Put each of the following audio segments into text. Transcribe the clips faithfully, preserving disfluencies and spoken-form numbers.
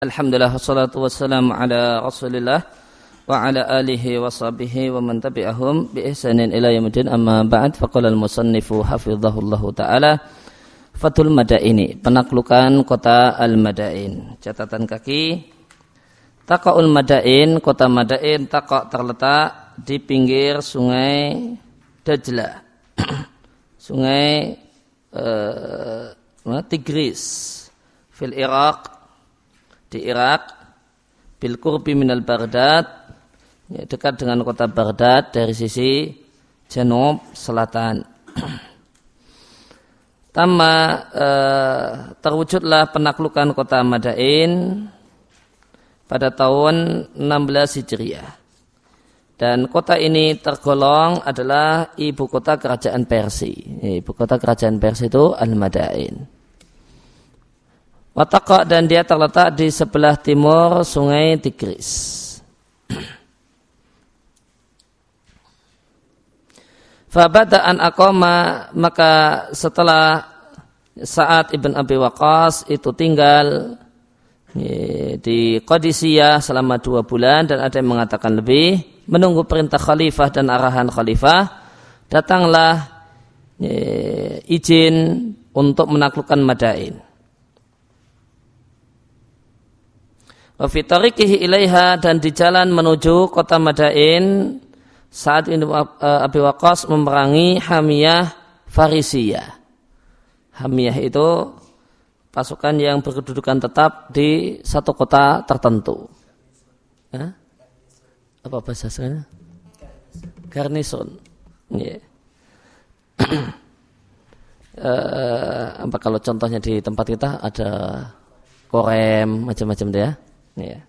Alhamdulillah wassalatu wassalamu ala Rasulillah wa ala alihi wa sahbihi wa man tabi'ahum bi ihsanin ila yaumil amma ba'd. Faqala al-musannifu hafizahullahu taala Fathul Madaini, penaklukan kota Al-Madain. Catatan kaki, Taqa'ul Madain, kota Madain taqa' terletak di pinggir sungai Dajlah. sungai uh, Tigris fil Iraq, di Irak, bil qurbi minal Baghdad, ya, dekat dengan kota Baghdad dari sisi janub selatan. Tama eh, terwujudlah penaklukan kota Madain pada tahun enam belas Hijriah. Dan kota ini tergolong adalah ibu kota kerajaan Persia. Ibu kota kerajaan Persia itu Al-Madain. Wataqa, dan dia terletak di sebelah timur sungai Tigris. Fabada'an aqama, maka setelah Sa'ad ibn Abi Waqqas itu tinggal di Qadisiyah selama dua bulan, dan ada yang mengatakan lebih, menunggu perintah khalifah dan arahan khalifah, datanglah izin untuk menaklukkan Madain. Wa fi tariqihi ilaiha, dan di jalan menuju kota Madain, Sa'ad bin Abi Waqqas memerangi Hamiyah Farisiyah. Hamiyah itu pasukan yang berkedudukan tetap di satu kota tertentu. Hah? Apa bahasa sana? Garnison. Yeah. uh, apa kalau contohnya di tempat kita ada Korem, macam-macam deh ya. Ya.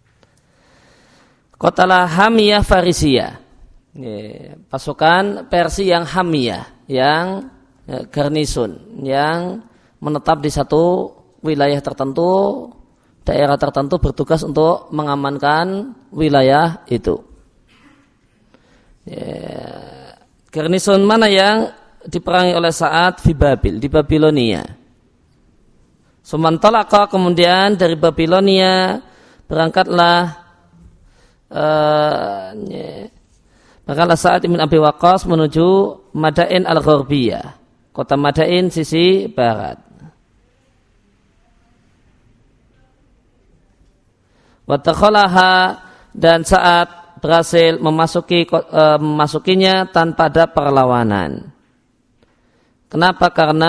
Kotalah Hamiyah Farisiyah, ya, pasukan Persia yang Hamiyah, yang ya, garnison, yang menetap di satu wilayah tertentu, daerah tertentu, bertugas untuk mengamankan wilayah itu. Ya, garnison mana yang diperangi oleh Sa'ad di Babil, di Babilonia. Sumantalaqa, kemudian dari Babilonia berangkatlah uh, yeah. berangkatlah Sa'ad bin Abi Waqqas menuju Madain al-Gharbiyah, kota Madain sisi barat. Wa takhalaha, dan Sa'ad berhasil memasuki uh, memasukinya tanpa ada perlawanan. Kenapa? Karena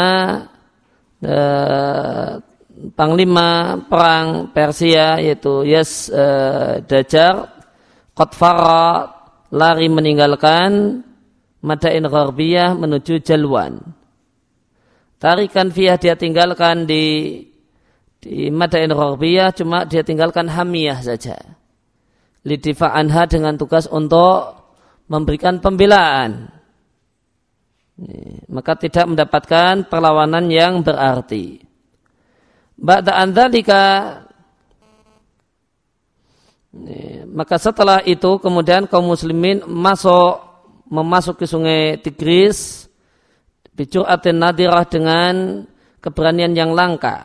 uh, Panglima perang Persia yaitu Yas uh, Dajar Qatfara lari meninggalkan Madain Gharbiyah menuju Jalwan. Tarikan fiyah, dia tinggalkan di di Madain Gharbiyah, cuma dia tinggalkan Hamiyah saja. Lidifa anha, dengan tugas untuk memberikan pembelaan. Maka tidak mendapatkan perlawanan yang berarti. Ba'da an dzalika, maka setelah itu kemudian kaum muslimin masuk memasuki sungai Tigris bijur'atin nadirah, dengan keberanian yang langka,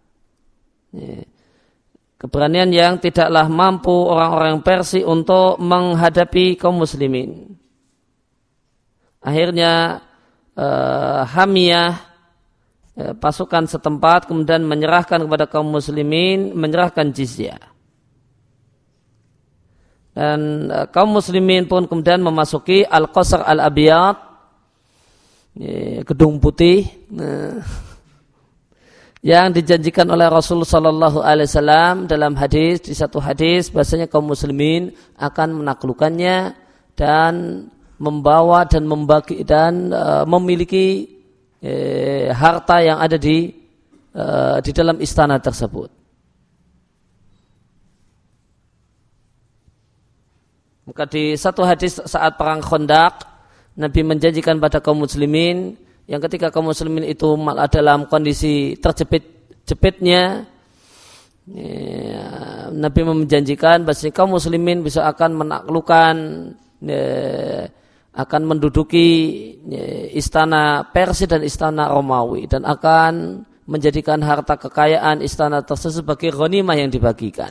keberanian yang tidaklah mampu orang-orang Persia untuk menghadapi kaum muslimin. Akhirnya uh, Hamiyah, pasukan setempat, kemudian menyerahkan kepada kaum muslimin, menyerahkan jizyah. Dan uh, kaum muslimin pun kemudian memasuki Al-Qasr Al-Abiyad, gedung putih, nah, yang dijanjikan oleh Rasul sallallahu alaihi wasallam dalam hadis, di satu hadis bahasanya kaum muslimin akan menaklukkannya dan membawa dan membagi dan uh, memiliki Eh, harta yang ada di eh, di dalam istana tersebut. Maka di satu hadis saat perang Khandaq, Nabi menjanjikan pada kaum muslimin yang ketika kaum muslimin itu malah dalam kondisi terjepit-jepitnya, eh, Nabi menjanjikan bahwa kaum muslimin bisa akan menaklukkan, eh, akan menduduki istana Persia dan istana Romawi, dan akan menjadikan harta kekayaan istana tersebut sebagai ghanimah yang dibagikan.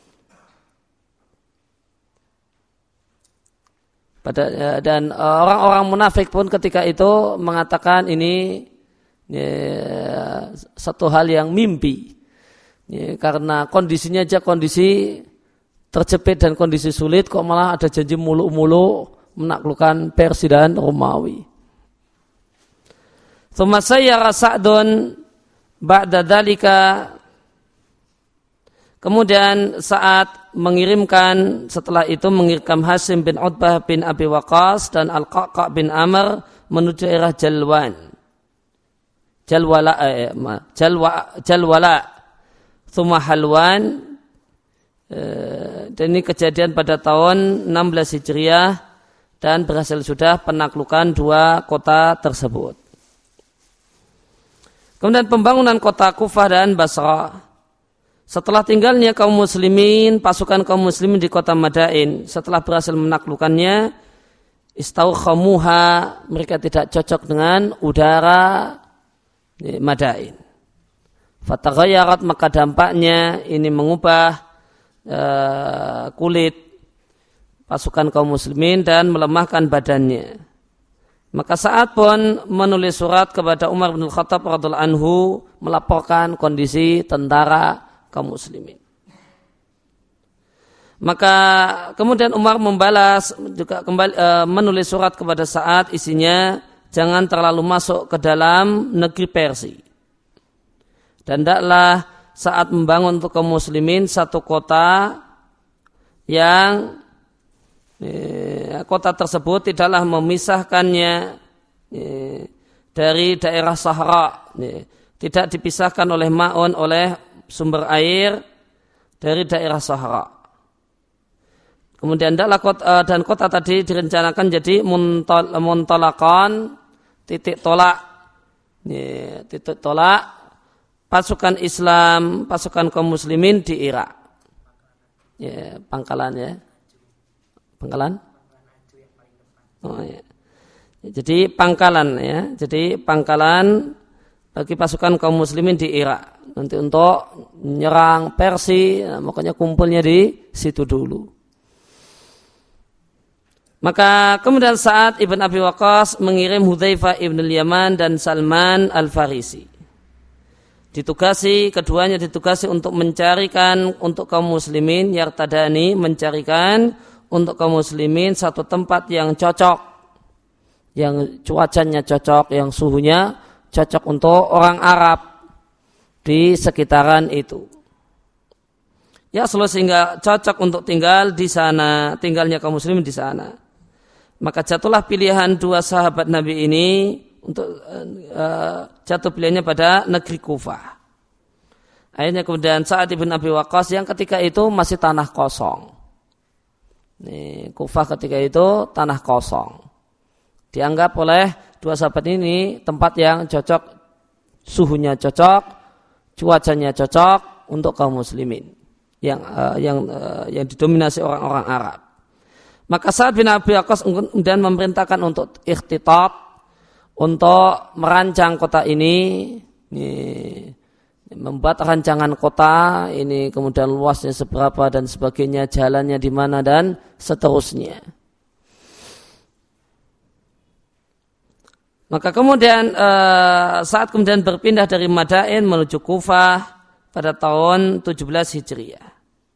Pada, dan orang-orang munafik pun ketika itu mengatakan ini ya, satu hal yang mimpi ya, karena kondisinya aja kondisi terjepit dan kondisi sulit kok malah ada janji muluk-muluk menaklukkan Persia dan Romawi. Tsumma sayyara Sa'dun ba'da dzalika, kemudian saat mengirimkan setelah itu mengirimkan Hasim bin Utbah bin Abi Waqqas dan Al-Qa'qa' bin Amr menuju daerah Jalwan. Jalwala eh, Jalwa Jalwala tsumma Halwan, eh, dan ini kejadian pada tahun enam belas Hijriah dan berhasil sudah penaklukan dua kota tersebut. Kemudian pembangunan kota Kufah dan Basrah. Setelah tinggalnya kaum muslimin, pasukan kaum muslimin di kota Madain, setelah berhasil menaklukkannya, istawkhamuha, mereka tidak cocok dengan udara Madain. Fataghayarat, maka dampaknya ini mengubah uh, kulit pasukan kaum muslimin dan melemahkan badannya. Maka saat pun menulis surat kepada Umar bin Khattab radhiyallahu anhu melaporkan kondisi tentara kaum muslimin. Maka kemudian Umar membalas juga kembali e, menulis surat kepada Sa'ad, isinya jangan terlalu masuk ke dalam negeri Persia. Dan hendaklah saat membangun untuk kaum muslimin satu kota yang e, kota tersebut tidaklah memisahkannya e, dari daerah Sahara, e, tidak dipisahkan oleh ma'un, oleh sumber air dari daerah Sahara. Kemudian hendaklah kota, dan kota tadi direncanakan jadi muntol, muntolakan, titik tolak, ya, titik tolak pasukan Islam, pasukan kaum muslimin di Irak. Ya, pangkalan ya, pangkalan. Oh, ya. Jadi pangkalan ya, jadi pangkalan bagi pasukan kaum muslimin di Irak. Nanti untuk menyerang Persia, makanya kumpulnya di situ dulu. Maka kemudian saat Ibn Abi Waqqas mengirim Hudzaifah ibn al-Yaman dan Salman al-Farisi. Ditugasi, keduanya ditugasi untuk mencarikan untuk kaum muslimin, yartadani, mencarikan untuk kaum muslimin satu tempat yang cocok, yang cuacanya cocok, yang suhunya cocok untuk orang Arab di sekitaran itu. Ya, sehingga cocok untuk tinggal di sana, tinggalnya kaum muslimin di sana. Maka jatuhlah pilihan dua sahabat Nabi ini untuk uh, jatuh pilihannya pada negeri Kufah. Akhirnya kemudian Sa'ad bin Abi Waqqas yang ketika itu masih tanah kosong. Nih, Kufah ketika itu tanah kosong. Dianggap oleh dua sahabat ini tempat yang cocok, suhunya cocok, cuacanya cocok untuk kaum muslimin yang uh, yang uh, yang didominasi orang-orang Arab. Maka Sa'ad bin Abi Waqqas kemudian memerintahkan untuk ikhtitat, untuk merancang kota ini, ini membuat rancangan kota ini, kemudian luasnya seberapa dan sebagainya, jalannya di mana dan seterusnya. Maka kemudian uh, saat kemudian berpindah dari Madain menuju Kufah pada tahun tujuh belas Hijriah.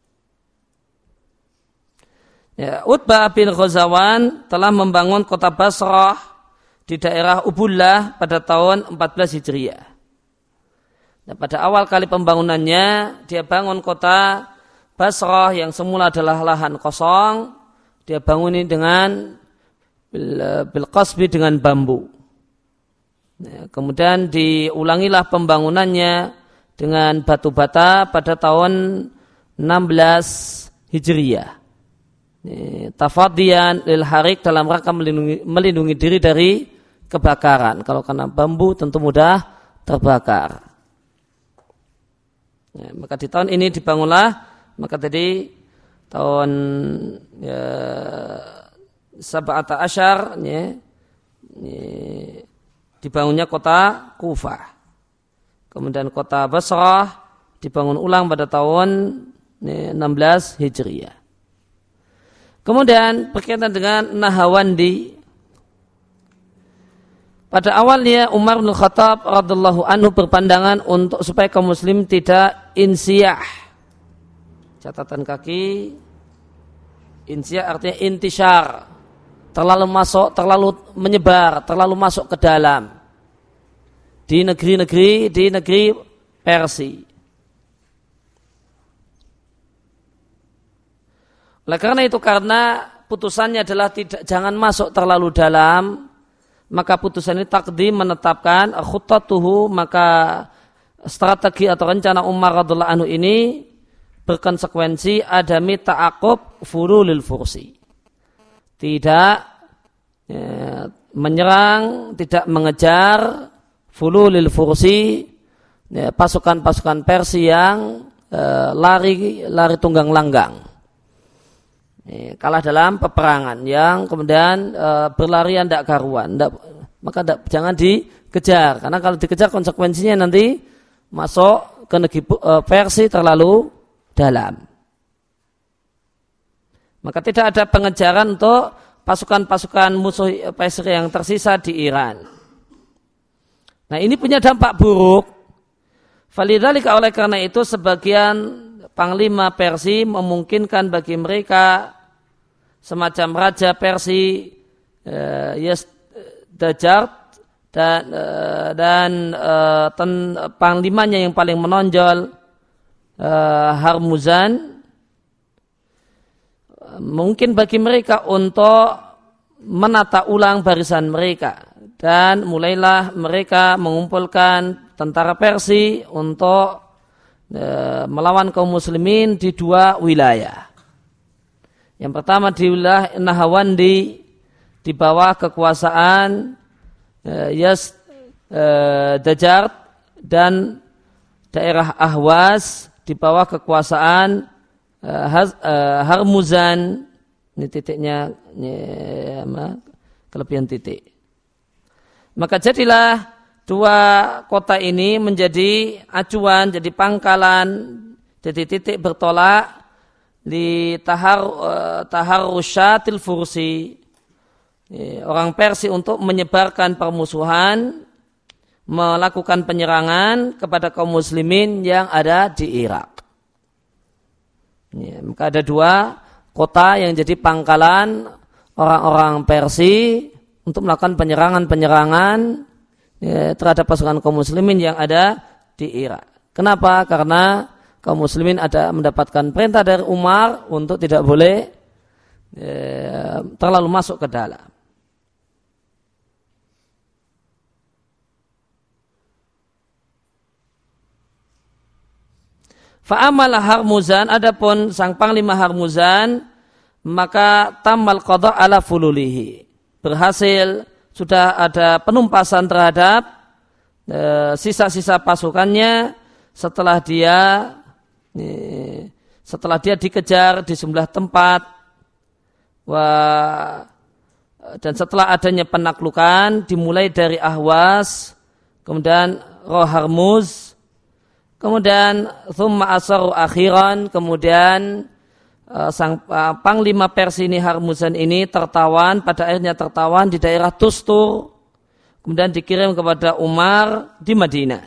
Ya, Utbah bin Ghazawan telah membangun kota Basrah di daerah Ubullah pada tahun empat belas Hijriah. Dan pada awal kali pembangunannya dia bangun kota Basrah yang semula adalah lahan kosong, dia bangunin dengan bil, bil qasbi, dengan bambu. Ya, kemudian diulangilah pembangunannya dengan batu bata pada tahun enam belas Hijriah. Tafadiyan lil harik, dalam rangka melindungi, melindungi diri dari kebakaran. Kalau karena bambu tentu mudah terbakar. Ya, maka di tahun ini dibangunlah, maka tadi tahun ya, sab'ata asyar ya, ya, dibangunnya kota Kufah. Kemudian kota Basrah dibangun ulang pada tahun enam belas Hijriah. Kemudian berkaitan dengan Nahawandi. Pada awalnya Umar bin Khattab radhiyallahu anhu berpandangan untuk supaya kaum muslim tidak insiyah. Catatan kaki. Insiyah artinya intisyar. Terlalu masuk, terlalu menyebar, terlalu masuk ke dalam. Di negeri-negeri, di negeri Persia. Oleh karena itu, karena putusannya adalah tidak, jangan masuk terlalu dalam, maka putusan ini takdim menetapkan khutatuhu, maka strategi atau rencana Umar radhiyallahu anhu ini berkonsekuensi adami ta'aqub furulil fursi. Tidak ya, menyerang, tidak mengejar fululil fursi, ya, pasukan-pasukan Persia yang eh, lari lari tunggang langgang, ya, kalah dalam peperangan yang kemudian eh, berlarian tidak karuan, tidak, maka tidak, jangan dikejar, karena kalau dikejar konsekuensinya nanti masuk ke negeri eh, Persia terlalu dalam. Maka tidak ada pengejaran untuk pasukan-pasukan musuh Persia yang tersisa di Iran. Nah, ini punya dampak buruk. Falidzalika, oleh karena itu sebagian panglima Persia memungkinkan bagi mereka semacam raja Persia eh, Yazdajard dan eh, dan eh, ten, panglimanya yang paling menonjol eh, Harmuzan, mungkin bagi mereka untuk menata ulang barisan mereka, dan mulailah mereka mengumpulkan tentara Persia untuk e, melawan kaum muslimin di dua wilayah. Yang pertama di wilayah Nahawandi di bawah kekuasaan e, Yazdajard, dan daerah Ahwaz di bawah kekuasaan Harmuzan. Ini titiknya ya, kelebihan titik. Maka jadilah dua kota ini menjadi acuan, jadi pangkalan, jadi titik bertolak di tahar taharrusyatil fursi, orang Persia untuk menyebarkan permusuhan, melakukan penyerangan kepada kaum muslimin yang ada di Irak. Ya, maka ada dua kota yang jadi pangkalan orang-orang Persia untuk melakukan penyerangan-penyerangan ya, terhadap pasukan kaum muslimin yang ada di Irak. Kenapa? Karena kaum muslimin ada mendapatkan perintah dari Umar untuk tidak boleh ya, terlalu masuk ke dalam. Fa'amala Harmuzan, adapun sang panglima Harmuzan, maka tamal qada ala fululihi, berhasil, sudah ada penumpasan terhadap e, sisa-sisa pasukannya setelah dia e, setelah dia dikejar di sejumlah tempat, wah, dan setelah adanya penaklukan dimulai dari Ahwas, kemudian Roharmuz, kemudian thumma asaru akhiran, kemudian uh, sang uh, panglima Persia ini Harmuzan ini tertawan, pada akhirnya tertawan di daerah Tustur, kemudian dikirim kepada Umar di Madinah.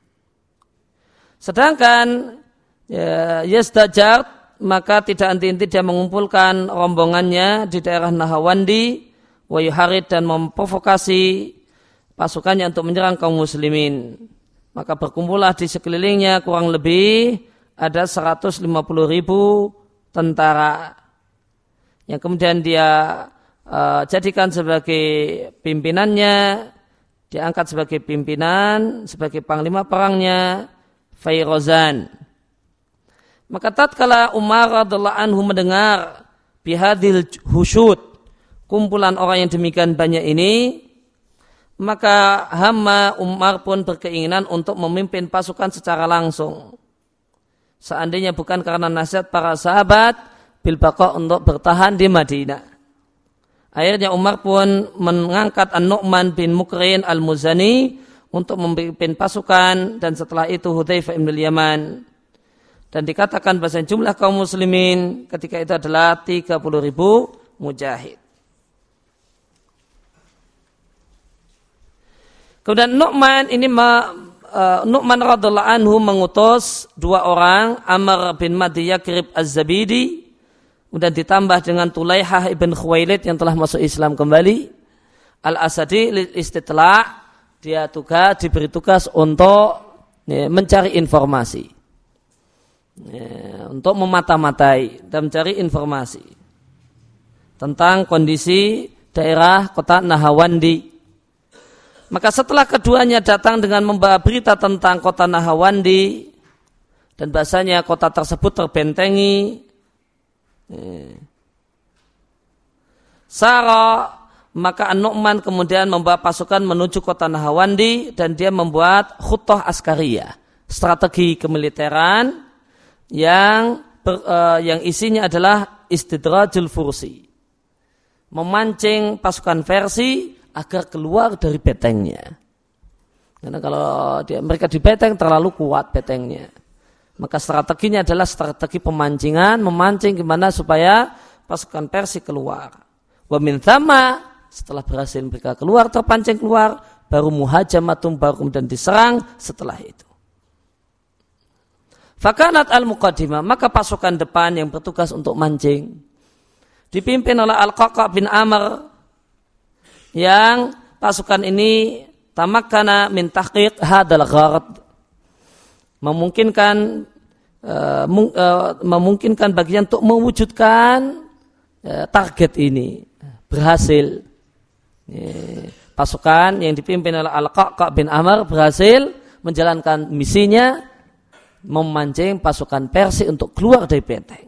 Sedangkan ya, Yazdajard maka tidak henti-henti dia mengumpulkan rombongannya di daerah Nahawandi, wa yuharid, dan memprovokasi pasukannya untuk menyerang kaum muslimin. Maka berkumpullah di sekelilingnya kurang lebih ada seratus lima puluh ribu tentara yang kemudian dia uh, jadikan sebagai pimpinannya, diangkat sebagai pimpinan, sebagai panglima perangnya Fairozan. Maka tatkala Umar radhiyallahu anhu mendengar bihadil husyud, kumpulan orang yang demikian banyak ini, maka hamma Umar pun berkeinginan untuk memimpin pasukan secara langsung. Seandainya bukan karena nasihat para sahabat bil baqa, untuk bertahan di Madinah. Akhirnya Umar pun mengangkat An-Nu'man bin Mukrin Al-Muzani untuk memimpin pasukan, dan setelah itu Hudzaifah bin Yaman, dan dikatakan bahwa jumlah kaum muslimin ketika itu adalah tiga puluh ribu mujahid. Kemudian Nu'man ini uh, Nu'man radhiyallahu anhu mengutus dua orang, Amr bin Madi Yakrib Az-Zabidi, kemudian ditambah dengan Tulaihah ibn Khuwailid yang telah masuk Islam kembali, Al-Asadi lil istitla', dia tugas diberi tugas untuk ya, mencari informasi, ya, untuk memata-matai dan mencari informasi tentang kondisi daerah kota Nahawandi. Maka setelah keduanya datang dengan membawa berita tentang kota Nahawandi, dan bahasanya kota tersebut terbentengi, Sara, maka An-Nu'man kemudian membawa pasukan menuju kota Nahawandi, dan dia membuat khutbah askariyah, strategi kemiliteran yang ber, uh, yang isinya adalah istidrajul fursi, memancing pasukan Versi agar keluar dari betengnya. Karena kalau dia, mereka di beteng terlalu kuat betengnya, maka strateginya adalah strategi pemancingan, memancing gimana supaya pasukan Persia keluar. Wa min thamma, setelah berhasil mereka keluar, terpancing keluar, baru muhajamatum, baru kemudian diserang setelah itu. Fakanat al-muqaddimah, maka pasukan depan yang bertugas untuk mancing dipimpin oleh Al-Qaqa bin Amr, yang pasukan ini tamakkana min tahqiq hadal gharad, memungkinkan uh, mung, uh, memungkinkan bagian untuk mewujudkan uh, target ini, berhasil. Yeah. Pasukan yang dipimpin oleh Al-Qaqa bin Amr berhasil menjalankan misinya, memancing pasukan Persia untuk keluar dari benteng.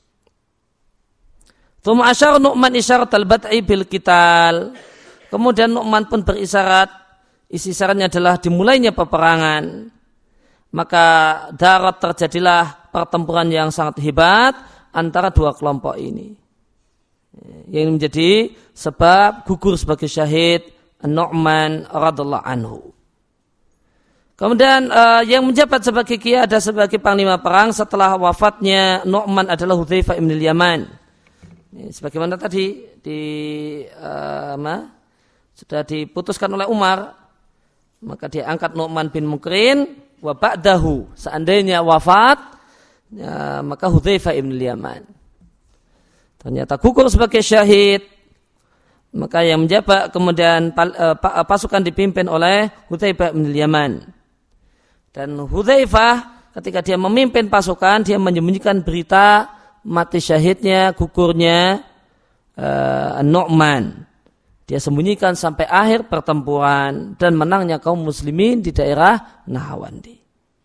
Tsumma asyara Nu'man isyarat al-bad'i bil qital. Kemudian Nu'man pun berisyarat, isi isyaratnya adalah dimulainya peperangan. Maka darat terjadilah pertempuran yang sangat hebat antara dua kelompok ini, yang menjadi sebab gugur sebagai syahid Nu'man radhiyallahu anhu. Kemudian uh, yang menjabat sebagai qiyadah, sebagai panglima perang setelah wafatnya Nu'man adalah Hudzaifah bin Yaman. Sebagaimana tadi di uh, ma, sudah diputuskan oleh Umar, maka dia angkat Nu'man bin Mukrin, wa ba'dahu, seandainya wafat, ya, maka Hudzaifah bin Yaman. Ternyata gugur sebagai syahid, maka yang menjabat kemudian pasukan dipimpin oleh Hudzaifah bin Yaman. Dan Hudzaifah ketika dia memimpin pasukan, dia menyembunyikan berita mati syahidnya, gugurnya uh, Nu'man. Dia sembunyikan sampai akhir pertempuran dan menangnya kaum muslimin di daerah Nahawandi.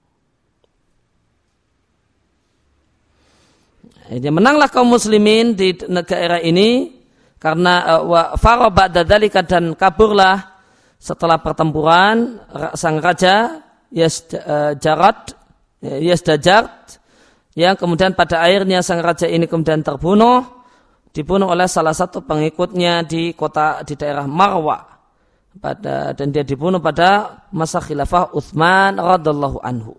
Dia menanglah kaum muslimin di negara ini karena wa fara ba'da dzalika, dan kaburlah setelah pertempuran sang raja Yazdajarat Yazdajart, yang kemudian pada akhirnya sang raja ini kemudian terbunuh, dibunuh oleh salah satu pengikutnya di kota di daerah Marwa, pada dan dia dibunuh pada masa khilafah Utsman radhiyallahu anhu.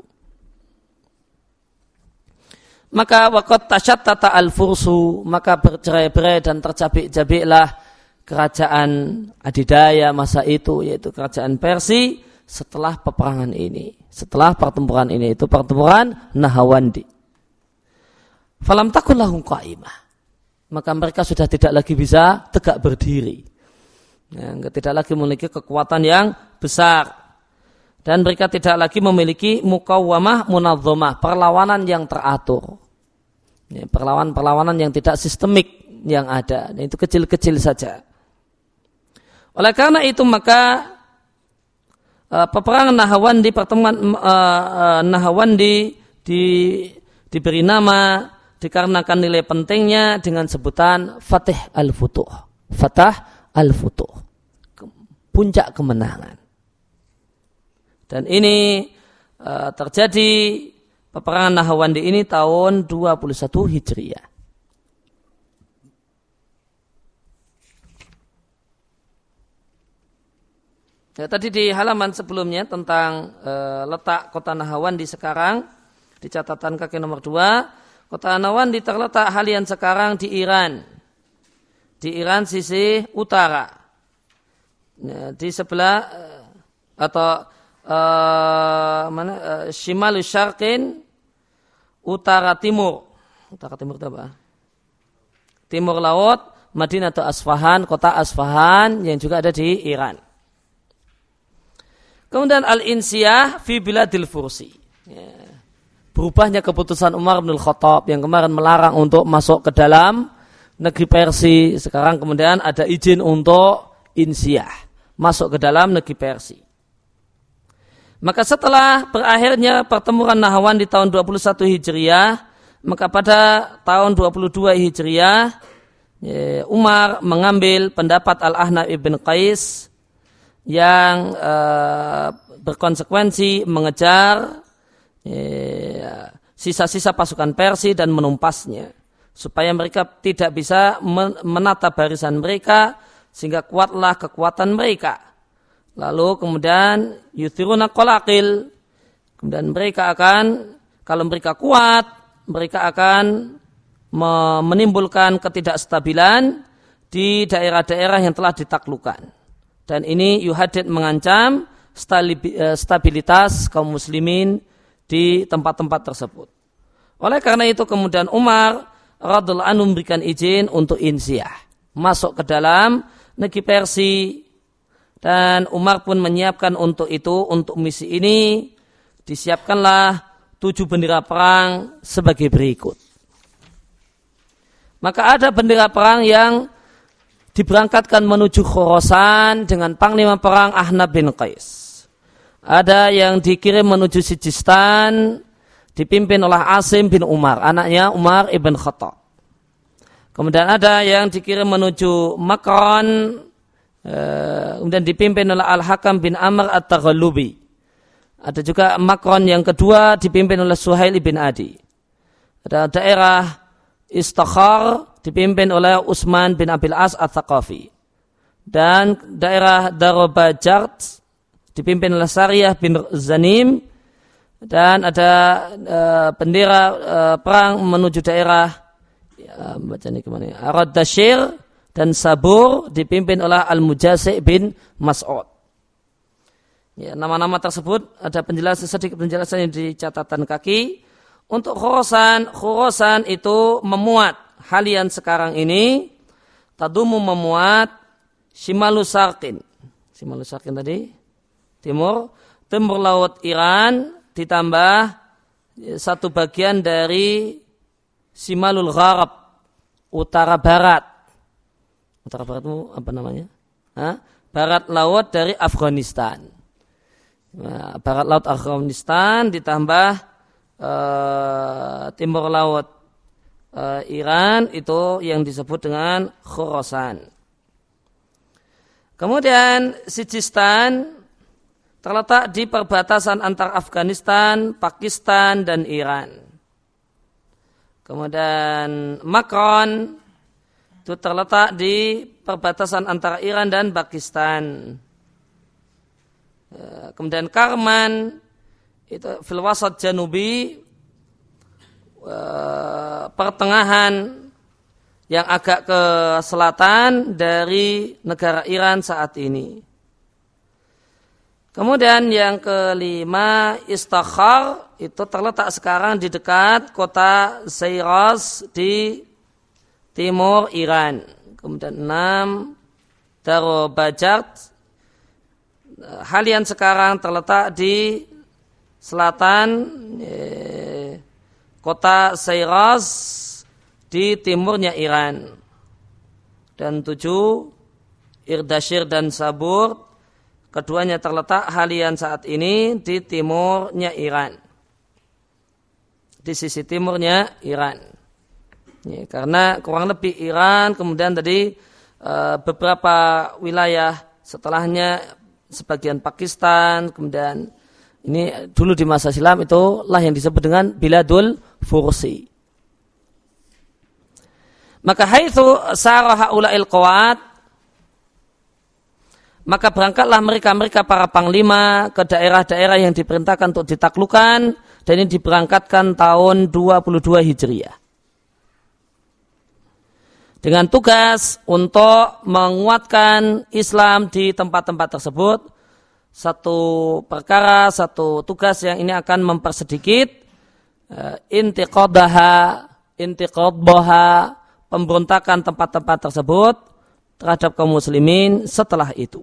Maka waqad tashattata al-fursu, maka bercerai-berai dan tercabik-cabiklah kerajaan adidaya masa itu, yaitu kerajaan Persia setelah peperangan ini, setelah pertempuran ini, itu pertempuran Nahawandi. Falam takun lahum qa'imah, maka mereka sudah tidak lagi bisa tegak berdiri, ya, tidak lagi memiliki kekuatan yang besar, dan mereka tidak lagi memiliki muqawwamah munazzamah, perlawanan yang teratur, ya, perlawanan-perlawanan yang tidak sistemik yang ada, itu kecil-kecil saja. Oleh karena itu maka uh, peperangan Nahawandi, pertemuan uh, uh, Nahawandi di, diberi nama dikarenakan nilai pentingnya dengan sebutan Fatih al-Futuh, Fatah al-Futuh, puncak kemenangan. Dan ini uh, terjadi peperangan Nahawandi ini tahun dua puluh satu Hijriah. Ya, tadi di halaman sebelumnya tentang e, letak kota Nahawan di sekarang, di catatan kaki nomor dua, kota Nahawan terletak halian sekarang di Iran, di Iran sisi utara, ya, di sebelah e, atau e, mana e, Shimalu Syarqin, utara timur, utara timur itu apa? Timur laut, Madinah atau Asfahan, kota Asfahan yang juga ada di Iran. Kemudian al-insiyah fi biladil fursi. Ya. Berubahnya keputusan Umar bin Khattab yang kemarin melarang untuk masuk ke dalam negeri Persia. Sekarang kemudian ada izin untuk insiyah, masuk ke dalam negeri Persia. Maka setelah berakhirnya pertempuran Nahawan di tahun dua puluh satu Hijriah, maka pada tahun dua puluh dua Hijriah, ya, Umar mengambil pendapat Al-Ahnaf ibn Qais yang uh, berkonsekuensi mengejar uh, sisa-sisa pasukan Persia dan menumpasnya supaya mereka tidak bisa menata barisan mereka sehingga kuatlah kekuatan mereka. Lalu kemudian yuthiruna qalaqil, kemudian mereka akan, kalau mereka kuat, mereka akan menimbulkan ketidakstabilan di daerah-daerah yang telah ditaklukkan. Dan ini yuhadid mengancam stabilitas kaum muslimin di tempat-tempat tersebut. Oleh karena itu kemudian Umar radhiyallahu anhu memberikan izin untuk insiyah, masuk ke dalam negeri Persia, dan Umar pun menyiapkan untuk itu, untuk misi ini disiapkanlah tujuh bendera perang sebagai berikut. Maka ada bendera perang yang diberangkatkan menuju Khurasan dengan panglima perang Ahnaf bin Qais. Ada yang dikirim menuju Sijistan dipimpin oleh Asim bin Umar, anaknya Umar ibn Khattab. Kemudian ada yang dikirim menuju Makran, eh, kemudian dipimpin oleh Al-Hakam bin Amr At-Taghallubi. Ada juga Makran yang kedua dipimpin oleh Suhail bin Adi. Ada daerah Istakhar dipimpin oleh Utsman bin Abil As Ats-Tsaqafi. Dan daerah Darobajart dipimpin oleh Sariyah bin Zanim. Dan ada uh, bendera uh, perang menuju daerah ya, baca ini kemana? Arad-Dashir dan Sabur dipimpin oleh Al-Mujasi' bin Mas'ud. Ya, nama-nama tersebut ada penjelasan, sedikit penjelasan yang di catatan kaki. Untuk Khurasan, Khurasan itu memuat halian sekarang ini, tadumu memuat Shimalu Syarqin. Shimalu Syarqin tadi timur, timur laut Iran ditambah satu bagian dari Shimalul Gharab, utara barat. Utara barat itu apa namanya? Hah? Barat laut dari Afghanistan. Nah, barat laut Afghanistan ditambah Uh, timur laut uh, Iran, itu yang disebut dengan Khurasan. Kemudian Sijistan terletak di perbatasan antara Afghanistan, Pakistan dan Iran. Kemudian Makran itu terletak di perbatasan antara Iran dan Pakistan. Uh, kemudian Karman itu fil wasat janubi, uh, pertengahan yang agak ke selatan dari negara Iran saat ini. Kemudian yang kelima, Istakhar itu terletak sekarang di dekat kota Shiraz di timur Iran. Kemudian enam, Darobajart halian sekarang terletak di selatan eh, kota Shiraz di timurnya Iran. Dan tujuh, Irdashir dan Sabur, keduanya terletak halian saat ini di timurnya Iran, di sisi timurnya Iran. Ya, karena kurang lebih Iran, kemudian tadi eh, beberapa wilayah setelahnya, sebagian Pakistan, kemudian ini dulu di masa silam itulah yang disebut dengan Biladul Fursi. Maka haitsu sara haula'il qawat, maka berangkatlah mereka-mereka para panglima ke daerah-daerah yang diperintahkan untuk ditaklukkan, dan ini diberangkatkan tahun dua puluh dua Hijriah. Dengan tugas untuk menguatkan Islam di tempat-tempat tersebut. Satu perkara, satu tugas yang ini akan mempersedikit uh, intiqadaha, intiqadaha, pemberontakan tempat-tempat tersebut terhadap kaum muslimin setelah itu.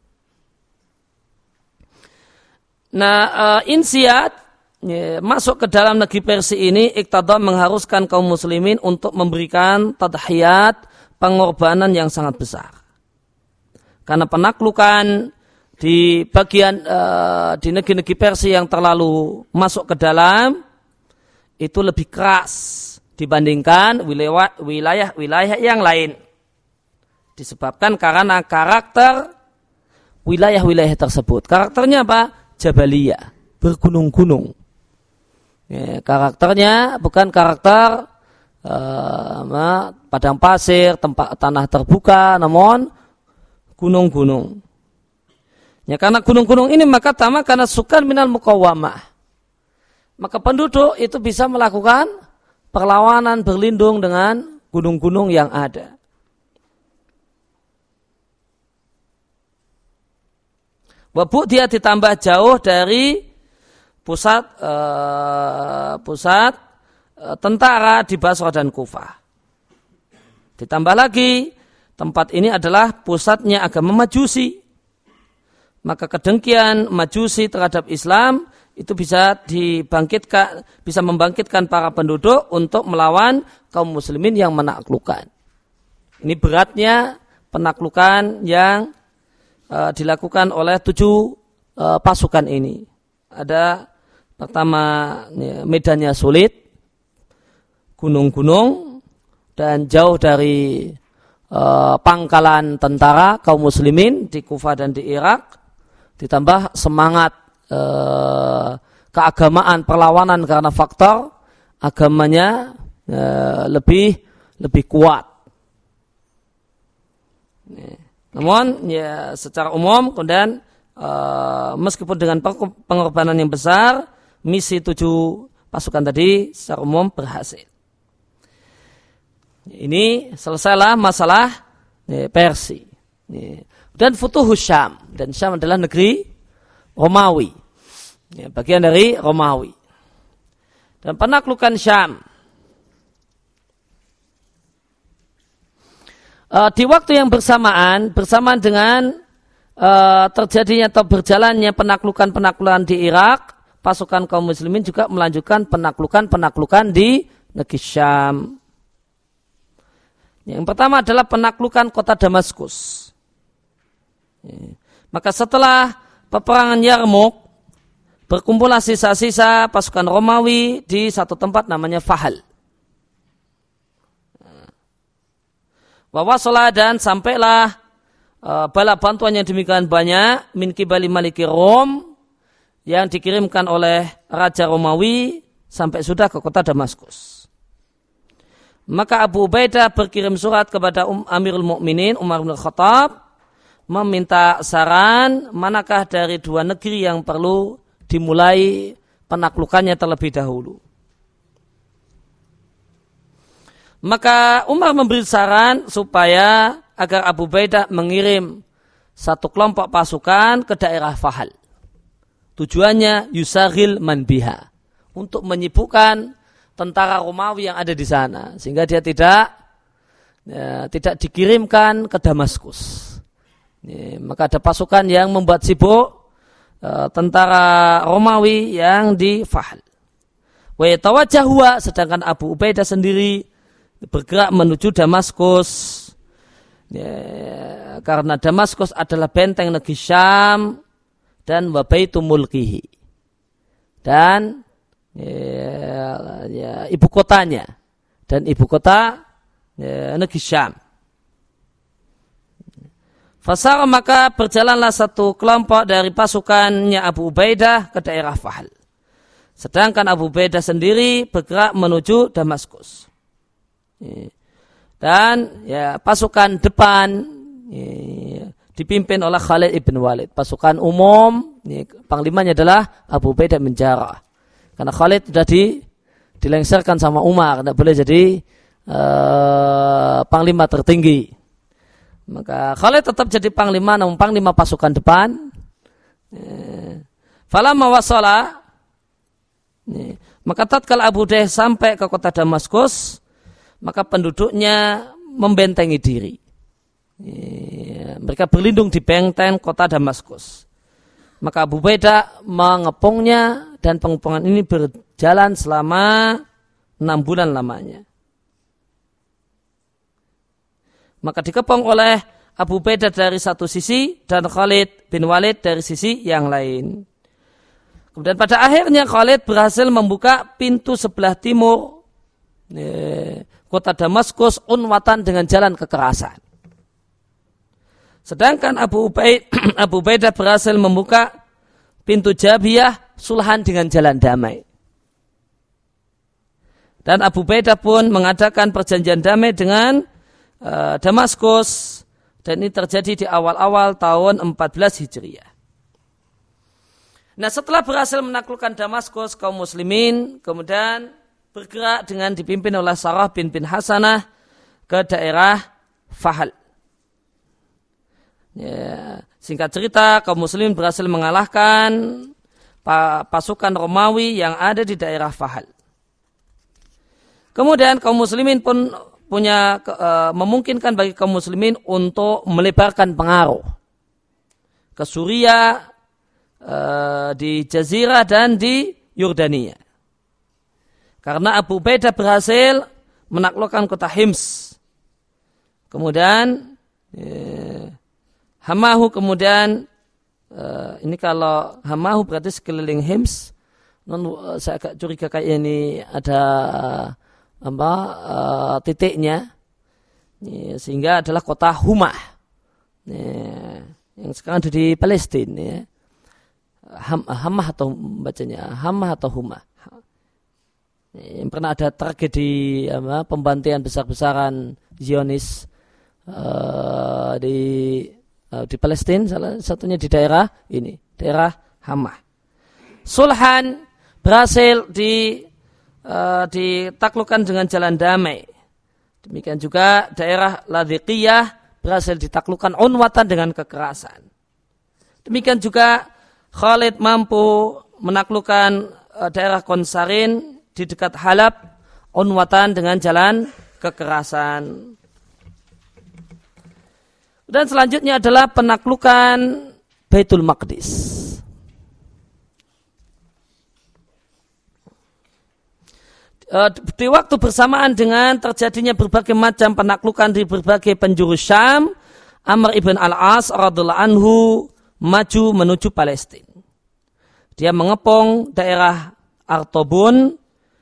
Nah, uh, insiat ya, masuk ke dalam negeri Persia ini iqtada mengharuskan kaum muslimin untuk memberikan tadhiyat, pengorbanan yang sangat besar. Karena penaklukan di bagian uh, di negeri-negeri Persia yang terlalu masuk ke dalam itu lebih keras dibandingkan wilayah-wilayah yang lain. Disebabkan karena karakter wilayah-wilayah tersebut. Karakternya apa? Jabaliyah, bergunung-gunung. Ya, karakternya bukan karakter uh, padang pasir, tempat tanah terbuka, namun gunung-gunung. Ya, karena gunung-gunung ini maka tama karena sukan minal muqawamah. Maka penduduk itu bisa melakukan perlawanan berlindung dengan gunung-gunung yang ada. Wabuk dia ditambah jauh dari pusat uh, pusat uh, tentara di Basrah dan Kufah. Ditambah lagi tempat ini adalah pusatnya agama Majusi. Maka kedengkian Majusi terhadap Islam itu bisa dibangkitkan, bisa membangkitkan para penduduk untuk melawan kaum muslimin yang menaklukkan. Ini beratnya penaklukan yang uh, dilakukan oleh tujuh uh, pasukan ini. Ada pertama ya, medannya sulit, gunung-gunung, dan jauh dari uh, pangkalan tentara kaum muslimin di Kufah dan di Irak. Ditambah semangat eh, keagamaan perlawanan karena faktor agamanya eh, lebih lebih kuat. Namun ya secara umum kemudian eh, meskipun dengan pengorbanan yang besar, misi tujuh pasukan tadi secara umum berhasil. Ini selesailah masalah eh, Persia. Eh, Dan Futuhus Syam. Dan Syam adalah negeri Romawi. Ya, bagian dari Romawi. Dan penaklukan Syam. Uh, di waktu yang bersamaan, bersamaan dengan uh, terjadinya atau berjalannya penaklukan-penaklukan di Irak, pasukan kaum muslimin juga melanjutkan penaklukan-penaklukan di negeri Syam. Yang pertama adalah penaklukan kota Damaskus. Maka setelah peperangan Yarmuk, berkumpullah sisa-sisa pasukan Romawi di satu tempat namanya Fahal. Wawasolah dan sampailah uh, bala bantuan yang demikian banyak min kibali maliki Rom yang dikirimkan oleh Raja Romawi sampai sudah ke kota Damaskus. Maka Abu Ubaidah berkirim surat kepada um, Amirul Mukminin Umar bin Khattab meminta saran manakah dari dua negeri yang perlu dimulai penaklukannya terlebih dahulu. Maka Umar memberi saran supaya agar Abu Ubaidah mengirim satu kelompok pasukan ke daerah Fahal. Tujuannya yusagil man biha, untuk menyibukkan tentara Romawi yang ada di sana sehingga dia tidak ya, tidak dikirimkan ke Damaskus. Ya, maka ada pasukan yang membuat sibuk uh, tentara Romawi yang di Fahal. Wa yatawajjahu, sedangkan Abu Ubaidah sendiri bergerak menuju Damaskus. Ya, karena Damaskus adalah benteng negeri Syam dan wa baitu mulkihi. Dan ya, ya, ibu kotanya dan ibu kota ya, negeri Syam. Fasar maka berjalanlah satu kelompok dari pasukannya Abu Ubaidah ke daerah Fahal. Sedangkan Abu Ubaidah sendiri bergerak menuju Damaskus. Dan ya, pasukan depan ya, dipimpin oleh Khalid ibn Walid. Pasukan umum, ini panglimanya adalah Abu Ubaidah bin Jarrah. Karena Khalid sudah di, dilengserkan sama Umar, tidak boleh jadi uh, panglima tertinggi. Maka Khalid tetap jadi panglima, namun panglima pasukan depan. Falamma wasala, maka tatkala Abu Ubaidah sampai ke kota Damaskus, maka penduduknya membentengi diri. Mereka berlindung di benteng kota Damaskus. Maka Abu Ubaidah mengepungnya dan pengepungan ini berjalan selama enam bulan lamanya. Maka dikepung oleh Abu Ubaidah dari satu sisi dan Khalid bin Walid dari sisi yang lain. Kemudian pada akhirnya Khalid berhasil membuka pintu sebelah timur kota Damaskus unwatan dengan jalan kekerasan. Sedangkan Abu Ubaidah, Abu Ubaidah berhasil membuka pintu Jabiyah sulhan dengan jalan damai. Dan Abu Ubaidah pun mengadakan perjanjian damai dengan uh, Damaskus. Dan ini terjadi di awal-awal tahun empat belas Hijriah. Nah, setelah berhasil menaklukkan Damaskus, kaum muslimin kemudian bergerak dengan dipimpin oleh Sarah bin bin Hasanah ke daerah Fahal. Ya, singkat cerita, kaum muslimin berhasil mengalahkan pasukan Romawi yang ada di daerah Fahal. Kemudian kaum muslimin pun punya uh, memungkinkan bagi kaum muslimin untuk melebarkan pengaruh ke Suriah, uh, di Jazirah dan di Yordania. Karena Abu Ubaidah berhasil menaklukkan kota Hims. Kemudian eh, Hamahu kemudian eh, ini kalau Hamahu berarti sekeliling Hims. Non, saya agak curiga kayak ini ada apa uh, titiknya, ya, sehingga adalah kota Humah, ya, yang sekarang ada di Palestina. Ya. Ham, Hamah atau bacanya Hamah atau Humah, ya, yang pernah ada tragedi apa, pembantaian besar-besaran Zionis uh, di uh, di Palestina, salah satunya di daerah ini, daerah Hamah. Sulhan berhasil di Uh, ditaklukkan dengan jalan damai. Demikian juga daerah Ladhiqiyah berhasil ditaklukkan unwatan dengan kekerasan. Demikian juga Khalid mampu menaklukkan uh, daerah Konsarin di dekat Halab unwatan dengan jalan kekerasan. Dan selanjutnya adalah penaklukan Baitul Maqdis. Di waktu bersamaan dengan terjadinya berbagai macam penaklukan di berbagai penjuru Syam, Amr ibn al-As radhiyallahu anhu maju menuju Palestina. Dia mengepung daerah Artobun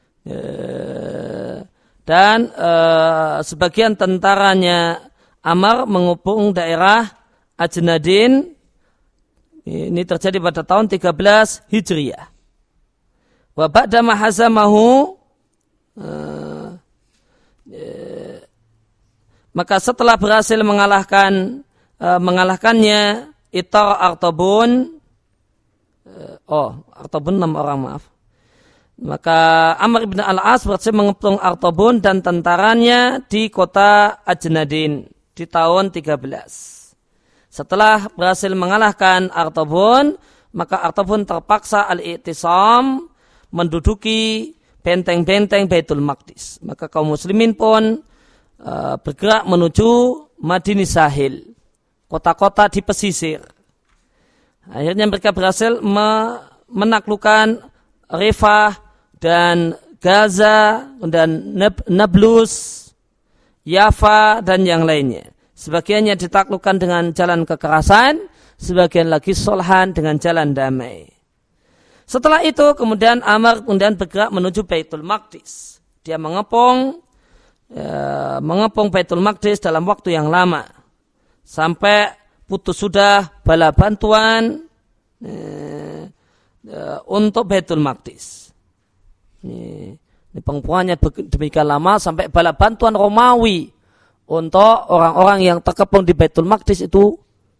dan sebagian tentaranya Amr mengepung daerah Ajnadin. Ini terjadi pada tahun tiga belas Hijriah. Wa ba'da ma hazamahu, Uh, uh, maka setelah berhasil mengalahkan uh, mengalahkannya Itar Artobun, uh, oh Artobun enam orang maaf, maka Amr ibn al-As berhasil mengepung Artobun dan tentaranya di kota Ajnadin di tahun tiga belas. Setelah berhasil mengalahkan Artobun, maka Artobun terpaksa al-i'tisam menduduki benteng-benteng Baitul Maqdis. Maka kaum muslimin pun uh, bergerak menuju Madinah Sahil, kota-kota di pesisir. Akhirnya mereka berhasil me- menaklukkan Rifah dan Gaza dan Nablus, Yafa dan yang lainnya. Sebagiannya ditaklukkan dengan jalan kekerasan, sebagian lagi sulhan dengan jalan damai. Setelah itu kemudian Amr kemudian bergerak menuju Baitul Maqdis. Dia mengepung ya, mengepung Baitul Maqdis dalam waktu yang lama sampai putus sudah bala bantuan ya, ya, untuk Baitul Maqdis. Ini, ini pengepungannya demikian lama sampai bala bantuan Romawi untuk orang-orang yang terkepung di Baitul Maqdis itu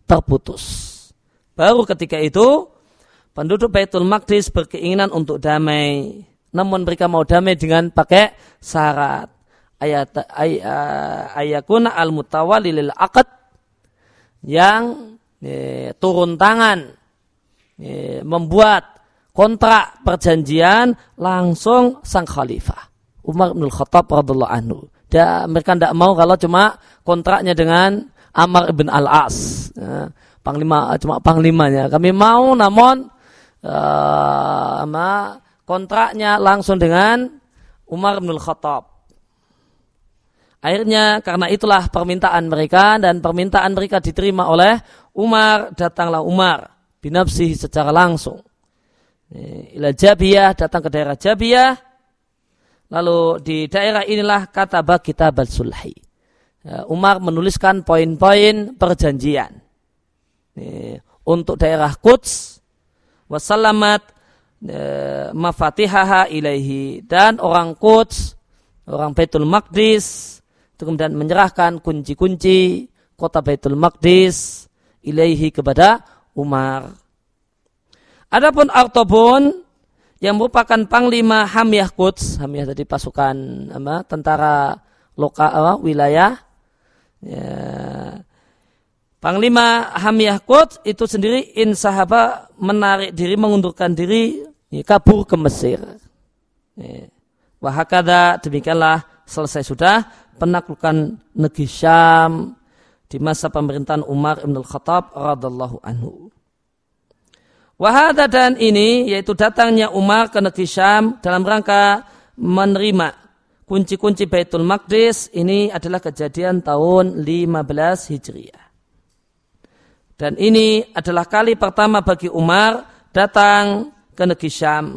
terputus. Baru ketika itu penduduk Baitul Maqdis berkeinginan untuk damai. Namun mereka mau damai dengan pakai syarat. Ayat ay, ayakuna al-mutawali lil aqd, yang eh, turun tangan eh, membuat kontrak perjanjian langsung sang khalifah Umar bin Khattab radhiyallahu anhu. Dan mereka tidak mau kalau cuma kontraknya dengan Amr bin Al-As, ya, panglima, cuma panglimanya. Kami mau namun uh, kontraknya langsung dengan Umar bin Khattab. Akhirnya karena itulah permintaan mereka, dan permintaan mereka diterima oleh Umar. Datanglah Umar binafsihi secara langsung ila Jabiyah, datang ke daerah Jabiyah. Lalu di daerah inilah kata bab kitab al-sulhi. Umar menuliskan poin-poin perjanjian untuk daerah Quds, wasallamat mafatihaha ilaihi, dan orang Quds, orang Baitul Maqdis itu kemudian menyerahkan kunci-kunci kota Baitul Maqdis ilaihi kepada Umar. Adapun Artobun yang merupakan panglima Hamiyah Quds, Hamiyah tadi pasukan apa, tentara lokal apa, wilayah, ya, panglima Hamiyah Quds itu sendiri insahaba menarik diri, mengundurkan diri, ya, kabur ke Mesir. Ya. Wahakada, demikianlah selesai sudah penaklukan negeri Syam di masa pemerintahan Umar bin Al-Khattab radhiyallahu anhu. Wahada, dan ini yaitu datangnya Umar ke negeri Syam dalam rangka menerima kunci-kunci Baitul Maqdis, ini adalah kejadian tahun lima belas Hijriah. Dan ini adalah kali pertama bagi Umar datang ke negeri Syam.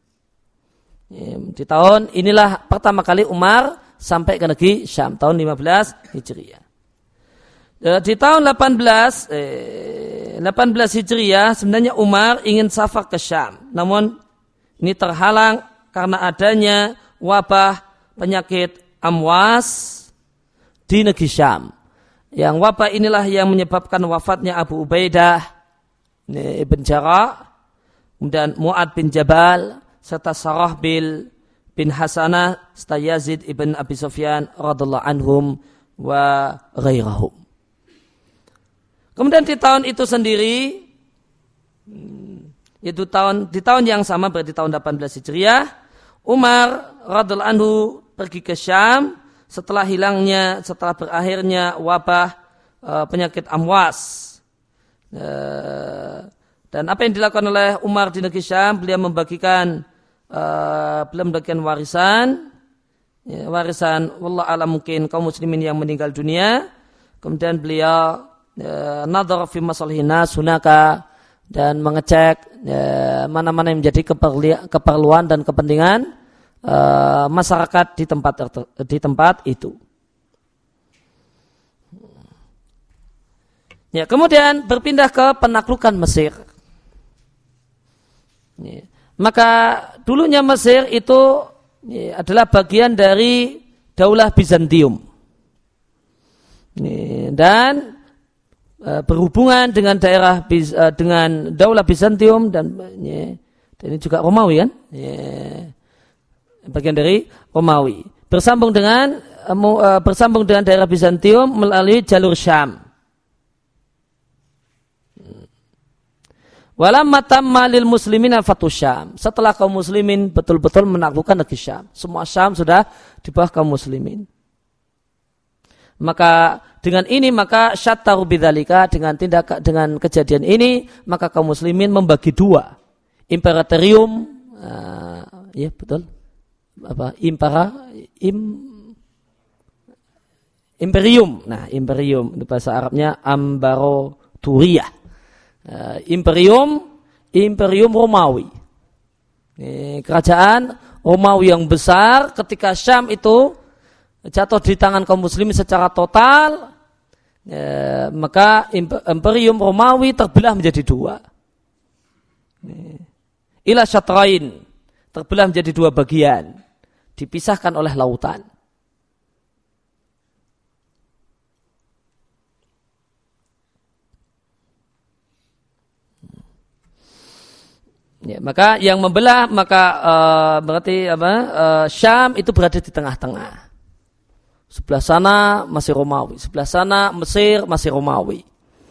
Di tahun inilah pertama kali Umar sampai ke negeri Syam, tahun lima belas Hijriah. Di tahun delapan belas, eh, delapan belas Hijriah sebenarnya Umar ingin safar ke Syam. Namun ini terhalang karena adanya wabah penyakit amwas di negeri Syam. Yang wabah inilah yang menyebabkan wafatnya Abu Ubaidah ibn Jarrah, kemudian Mu'ad bin Jabal, serta Sarahbil bin Hasanah, serta Yazid ibn Abi Sufyan radhiyallahu anhum wa ghairahum. Kemudian di tahun itu sendiri, yaitu tahun di tahun yang sama berarti tahun delapan belas Hijriah, Umar radhiyallahu anhu pergi ke Syam setelah hilangnya, setelah berakhirnya wabah e, penyakit amwas. E, dan apa yang dilakukan oleh Umar di negeri Syam, beliau membagikan Uh, belum bagian warisan, ya, warisan wallah alam mungkin kaum muslimin yang meninggal dunia. Kemudian beliau uh, nadhar fi masalihin nas hunaka, dan mengecek uh, mana-mana yang menjadi keperluan dan kepentingan uh, masyarakat di tempat di tempat itu. Ya, kemudian berpindah ke penaklukan Mesir. Ya. Maka dulunya Mesir itu ya, adalah bagian dari Daulah Bizantium, ya, dan e, berhubungan dengan daerah e, dengan Daulah Bizantium, dan, ya, dan ini juga Romawi kan, ya, bagian dari Romawi, bersambung dengan e, bersambung dengan daerah Bizantium melalui jalur Syam. Walamma tamma lil muslimina fatu Syam. Setelah kaum muslimin betul-betul menaklukkan negeri Syam, semua Syam sudah di bawah kaum muslimin. Maka dengan ini maka syattaru bidzalika, dengan tindak dengan kejadian ini maka kaum muslimin membagi dua imperatorium, uh, ya betul apa impera im imperium. Nah, imperium itu bahasa Arabnya Ambaroturiyah. Uh, imperium imperium Romawi, ini kerajaan Romawi yang besar. Ketika Syam itu jatuh di tangan kaum muslimin secara total, uh, maka imperium Romawi terbelah menjadi dua, ila syatrain, terbelah menjadi dua bagian, dipisahkan oleh lautan. Ya, maka yang membelah maka uh, berarti apa? Uh, Syam itu berada di tengah-tengah. Sebelah sana masih Romawi, sebelah sana Mesir masih Romawi.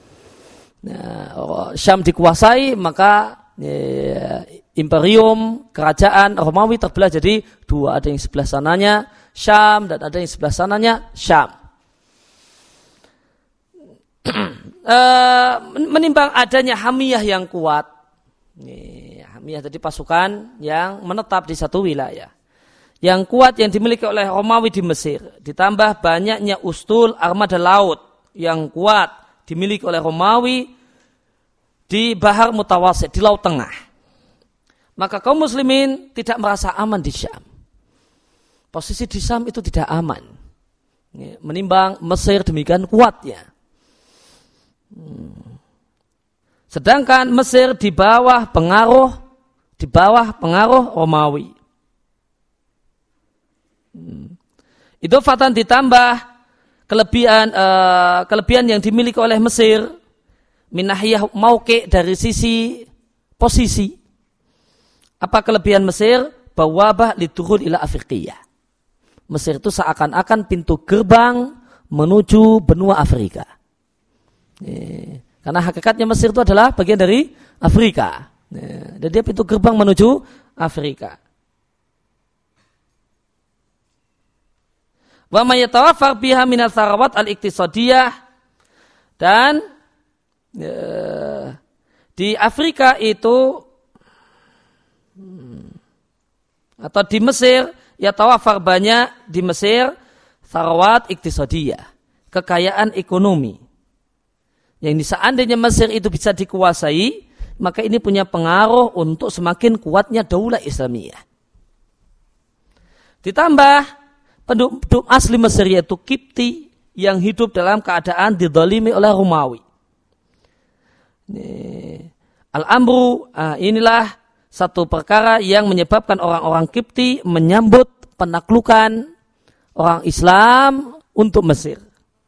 Nah, Syam dikuasai maka ya, imperium kerajaan Romawi terbelah jadi dua, ada yang sebelah sananya Syam dan ada yang sebelah sananya Syam. uh, menimbang adanya hamiyah yang kuat. Nih, hamiyah jadi pasukan yang menetap di satu wilayah. Yang kuat yang dimiliki oleh Romawi di Mesir. Ditambah banyaknya ustul armada laut yang kuat dimiliki oleh Romawi di Bahar Mutawasid, di Laut Tengah. Maka kaum muslimin tidak merasa aman di Syam. Posisi di Syam itu tidak aman. Menimbang Mesir demikian kuatnya. Hmm. Sedangkan Mesir di bawah pengaruh di bawah pengaruh Romawi. Hmm. Itu fatan ditambah kelebihan uh, kelebihan yang dimiliki oleh Mesir minahiyah mauqi dari sisi posisi. Apa kelebihan Mesir? Bawabah liturun ila Afriqiyah. Mesir itu seakan-akan pintu gerbang menuju benua Afrika. Eh. Karena hakikatnya Mesir itu adalah bagian dari Afrika. Dan dia pintu gerbang menuju Afrika. Wa may yatawaffar biha min al-tharawat al-iqtisadiyah, dan ya, di Afrika itu atau di Mesir yatawaffar banyak di Mesir tharawat iqtisadiyah, kekayaan ekonomi. Yang ini seandainya Mesir itu bisa dikuasai, maka ini punya pengaruh untuk semakin kuatnya daulah Islamiyah. Ditambah penduduk asli Mesir yaitu Kipti yang hidup dalam keadaan didolimi oleh Romawi. Al-Amru, inilah satu perkara yang menyebabkan orang-orang Kipti menyambut penaklukan orang Islam untuk Mesir.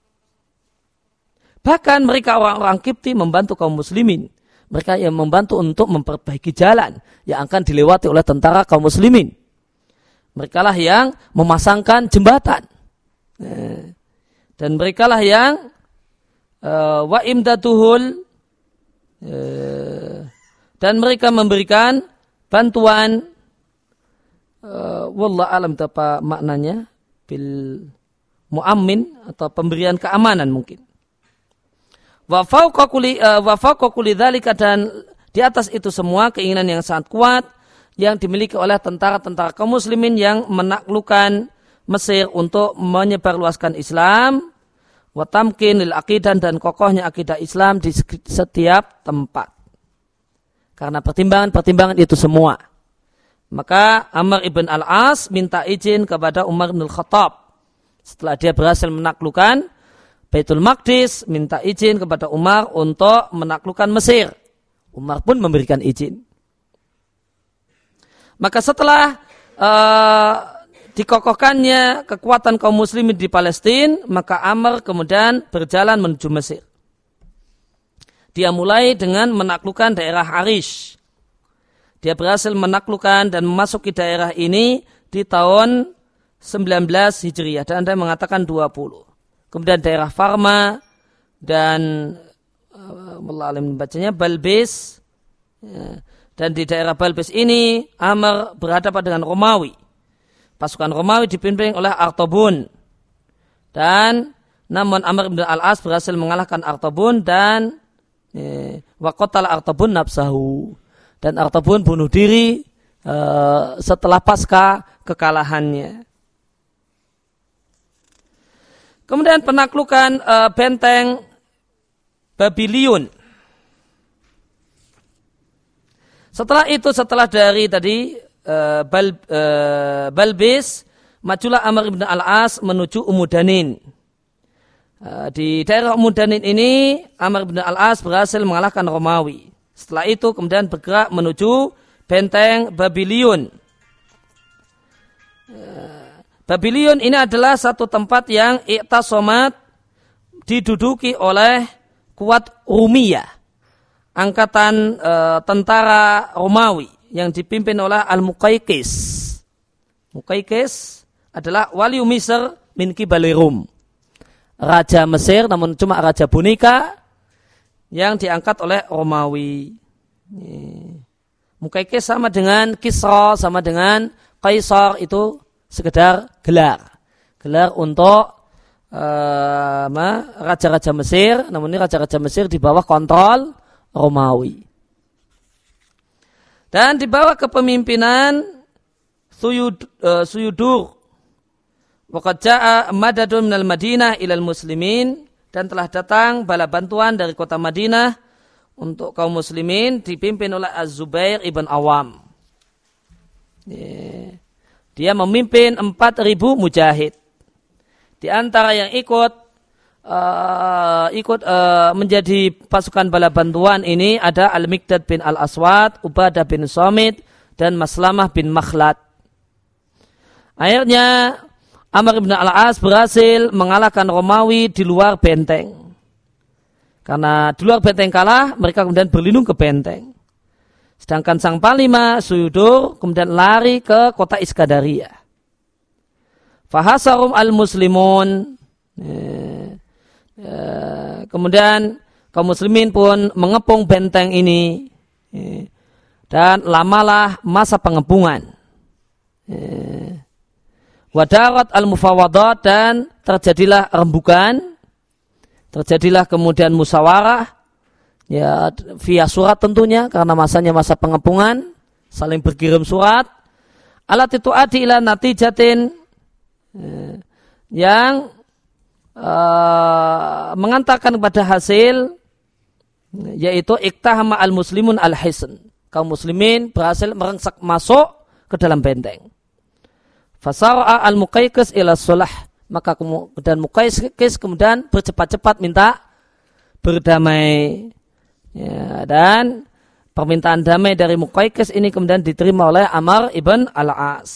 Bahkan mereka orang-orang Kipti membantu kaum muslimin. Mereka yang membantu untuk memperbaiki jalan yang akan dilewati oleh tentara kaum muslimin. Mereka lah yang memasangkan jembatan. Dan mereka lah yang uh, wa imdatuhul uh, dan mereka memberikan bantuan uh, wallah alam apa maknanya bil muammin atau pemberian keamanan mungkin. Wa fawqa kulli wa fawqa kulli dzalika, dan di atas itu semua keinginan yang sangat kuat yang dimiliki oleh tentara-tentara kaum muslimin yang menaklukkan Mesir untuk menyebarluaskan Islam, wa tamkin lil aqidah, dan kokohnya akidah Islam di setiap tempat. Karena pertimbangan-pertimbangan itu semua, maka Amr ibn al-As minta izin kepada Umar bin Khattab setelah dia berhasil menaklukkan Baitul Maqdis, minta izin kepada Umar untuk menaklukkan Mesir. Umar pun memberikan izin. Maka setelah uh, dikokohkannya kekuatan kaum muslimin di Palestina, maka Amr kemudian berjalan menuju Mesir. Dia mulai dengan menaklukkan daerah Arish. Dia berhasil menaklukkan dan memasuki daerah ini di tahun sembilan belas Hijriah, dan ada yang mengatakan dua puluh. Kemudian daerah Farma dan Allah alim bacanya Balbis, ya. Dan di daerah Balbis ini Amr berhadapan dengan Romawi. Pasukan Romawi dipimpin oleh Artabun, dan namun Amr bin al-As berhasil mengalahkan Artabun dan ya, wa qatala Artabun nafsahu, dan Artabun bunuh diri uh, setelah pasca kekalahannya. Kemudian penaklukan uh, benteng Babilion. Setelah itu, setelah dari tadi uh, Bal, uh, Balbis, majulah Amr bin al-As menuju Umudanin. Uh, di daerah Umudanin ini, Amr bin al-As berhasil mengalahkan Romawi. Setelah itu kemudian bergerak menuju benteng Babilion. Uh, Babilion ini adalah satu tempat yang iktasomat diduduki oleh kuat Rumiyah angkatan e, tentara Romawi yang dipimpin oleh Al-Muqayqis. Muqayqis adalah wali Misr min qibali Rum. Raja Mesir namun cuma raja boneka yang diangkat oleh Romawi. Muqayqis sama dengan Kisra, sama dengan Kaisar, itu sekedar gelar. Gelar untuk uh, raja-raja Mesir, namun ini raja-raja Mesir di bawah kontrol Romawi. Dan di bawah kepemimpinan Suyud, uh, Suyudur. Waqad ja'a madadun minal Madinah ilal muslimin, dan telah datang bala bantuan dari kota Madinah untuk kaum muslimin dipimpin oleh Az-Zubair ibn Awam. Dia memimpin empat ribu mujahid. Di antara yang ikut uh, ikut uh, menjadi pasukan bala bantuan ini ada Al-Miqdad bin Al-Aswad, Ubadah bin Samit, dan Maslamah bin Makhlad. Akhirnya Amr bin Al-As berhasil mengalahkan Romawi di luar benteng. Karena di luar benteng kalah, mereka kemudian berlindung ke benteng. Sedangkan sang panglima Suyudur kemudian lari ke kota Iskandaria. Fahasarum al-muslimun. Kemudian kaum muslimin pun mengepung benteng ini. Dan lamalah masa pengepungan. Wadarat al-mufawadat, dan terjadilah rembukan. Terjadilah kemudian musyawarah, ya via surat tentunya, karena masanya masa pengepungan, saling berkirim surat. Alat itu adi ila natijatin, yang uh, mengantarkan kepada hasil, yaitu iktahama al-muslimun al-hisn. Kaum muslimin berhasil merengsak masuk ke dalam benteng. Fasara'a al-Muqayqis ila sulah. Maka kemudian Muqayqis kemudian bercepat-cepat minta berdamai. Ya, dan permintaan damai dari Muqayqis ini kemudian diterima oleh Amr ibn Al-As.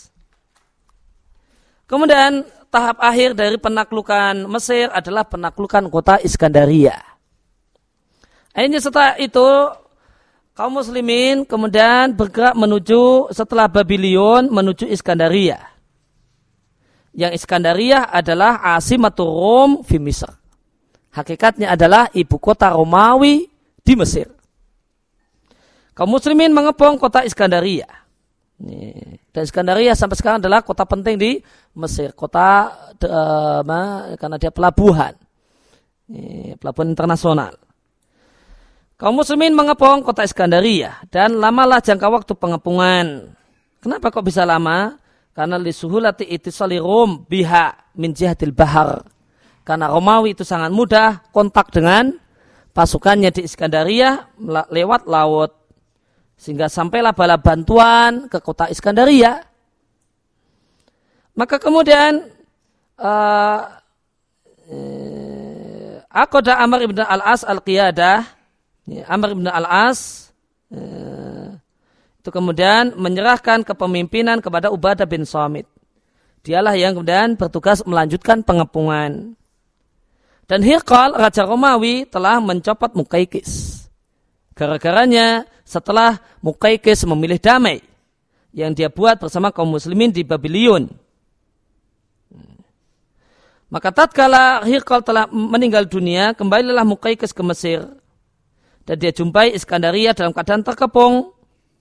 Kemudian tahap akhir dari penaklukan Mesir adalah penaklukan kota Iskandaria. Akhirnya setelah itu kaum muslimin kemudian bergerak menuju, setelah Babylon, menuju Iskandaria. Yang Iskandaria adalah Asimatur Rum fi Misr. Hakikatnya adalah ibu kota Romawi di Mesir. Kaum muslimin mengepung kota Iskandaria. Dan Iskandaria sampai sekarang adalah kota penting di Mesir. Kota uh, karena dia pelabuhan. Pelabuhan internasional. Kaum muslimin mengepung kota Iskandaria. Dan lamalah jangka waktu pengepungan. Kenapa kok bisa lama? Karena lisuhulati itisali Rum biha min jihatil bahar. Karena Romawi itu sangat mudah kontak dengan pasukannya di Iskandaria lewat laut. Sehingga sampailah bala bantuan ke kota Iskandaria. Maka kemudian uh, uh, Aqada Amr ibn Al-As al-Qiyadah. Amr ibn Al-As uh, itu kemudian menyerahkan kepemimpinan kepada Ubadah bin Samit. Dialah yang kemudian bertugas melanjutkan pengepungan. Dan Hirqal, Raja Romawi, telah mencopot Muqayqis. Gara-garanya setelah Muqayqis memilih damai yang dia buat bersama kaum muslimin di Babylon. Maka tatkala Hirqal telah meninggal dunia, kembalilah Muqayqis ke Mesir. Dan dia jumpai Iskandaria dalam keadaan terkepung.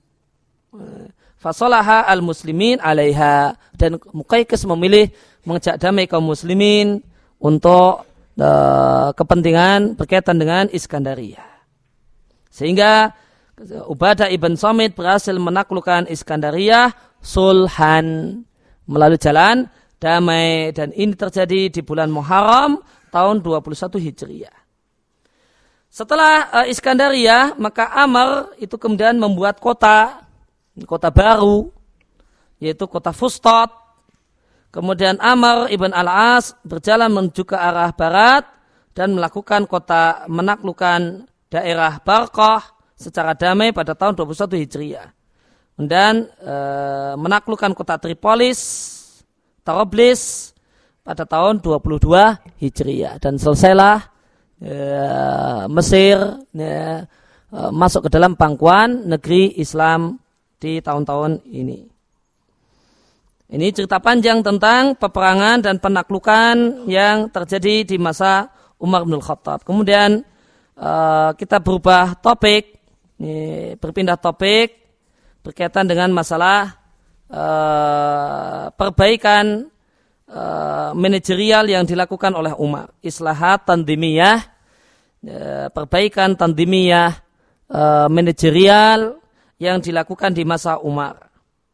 Fasolaha al-muslimin alaiha, dan Muqayqis memilih mengejak damai kaum muslimin untuk uh, kepentingan berkaitan dengan Iskandaria. Sehingga Ubadah ibn Samit berhasil menaklukkan Iskandaria sulhan melalui jalan damai, dan ini terjadi di bulan Muharram tahun dua puluh satu Hijriah. Setelah uh, Iskandaria, maka Amr itu kemudian membuat kota kota baru, yaitu kota Fustat. Kemudian Amr ibn Al-As berjalan menuju ke arah barat dan melakukan kota menaklukkan daerah Barqah secara damai pada tahun dua puluh satu Hijriah. Dan e, menaklukkan kota Tripolis, Tarablis pada tahun dua puluh dua Hijriah. Dan selesailah e, Mesir, e, masuk ke dalam pangkuan negeri Islam di tahun-tahun ini. Ini cerita panjang tentang peperangan dan penaklukan yang terjadi di masa Umar bin Khattab. Kemudian uh, kita berubah topik, ini, berpindah topik berkaitan dengan masalah uh, perbaikan uh, manajerial yang dilakukan oleh Umar. Islahat tandimiyah, uh, perbaikan tandimiyah uh, manajerial yang dilakukan di masa Umar.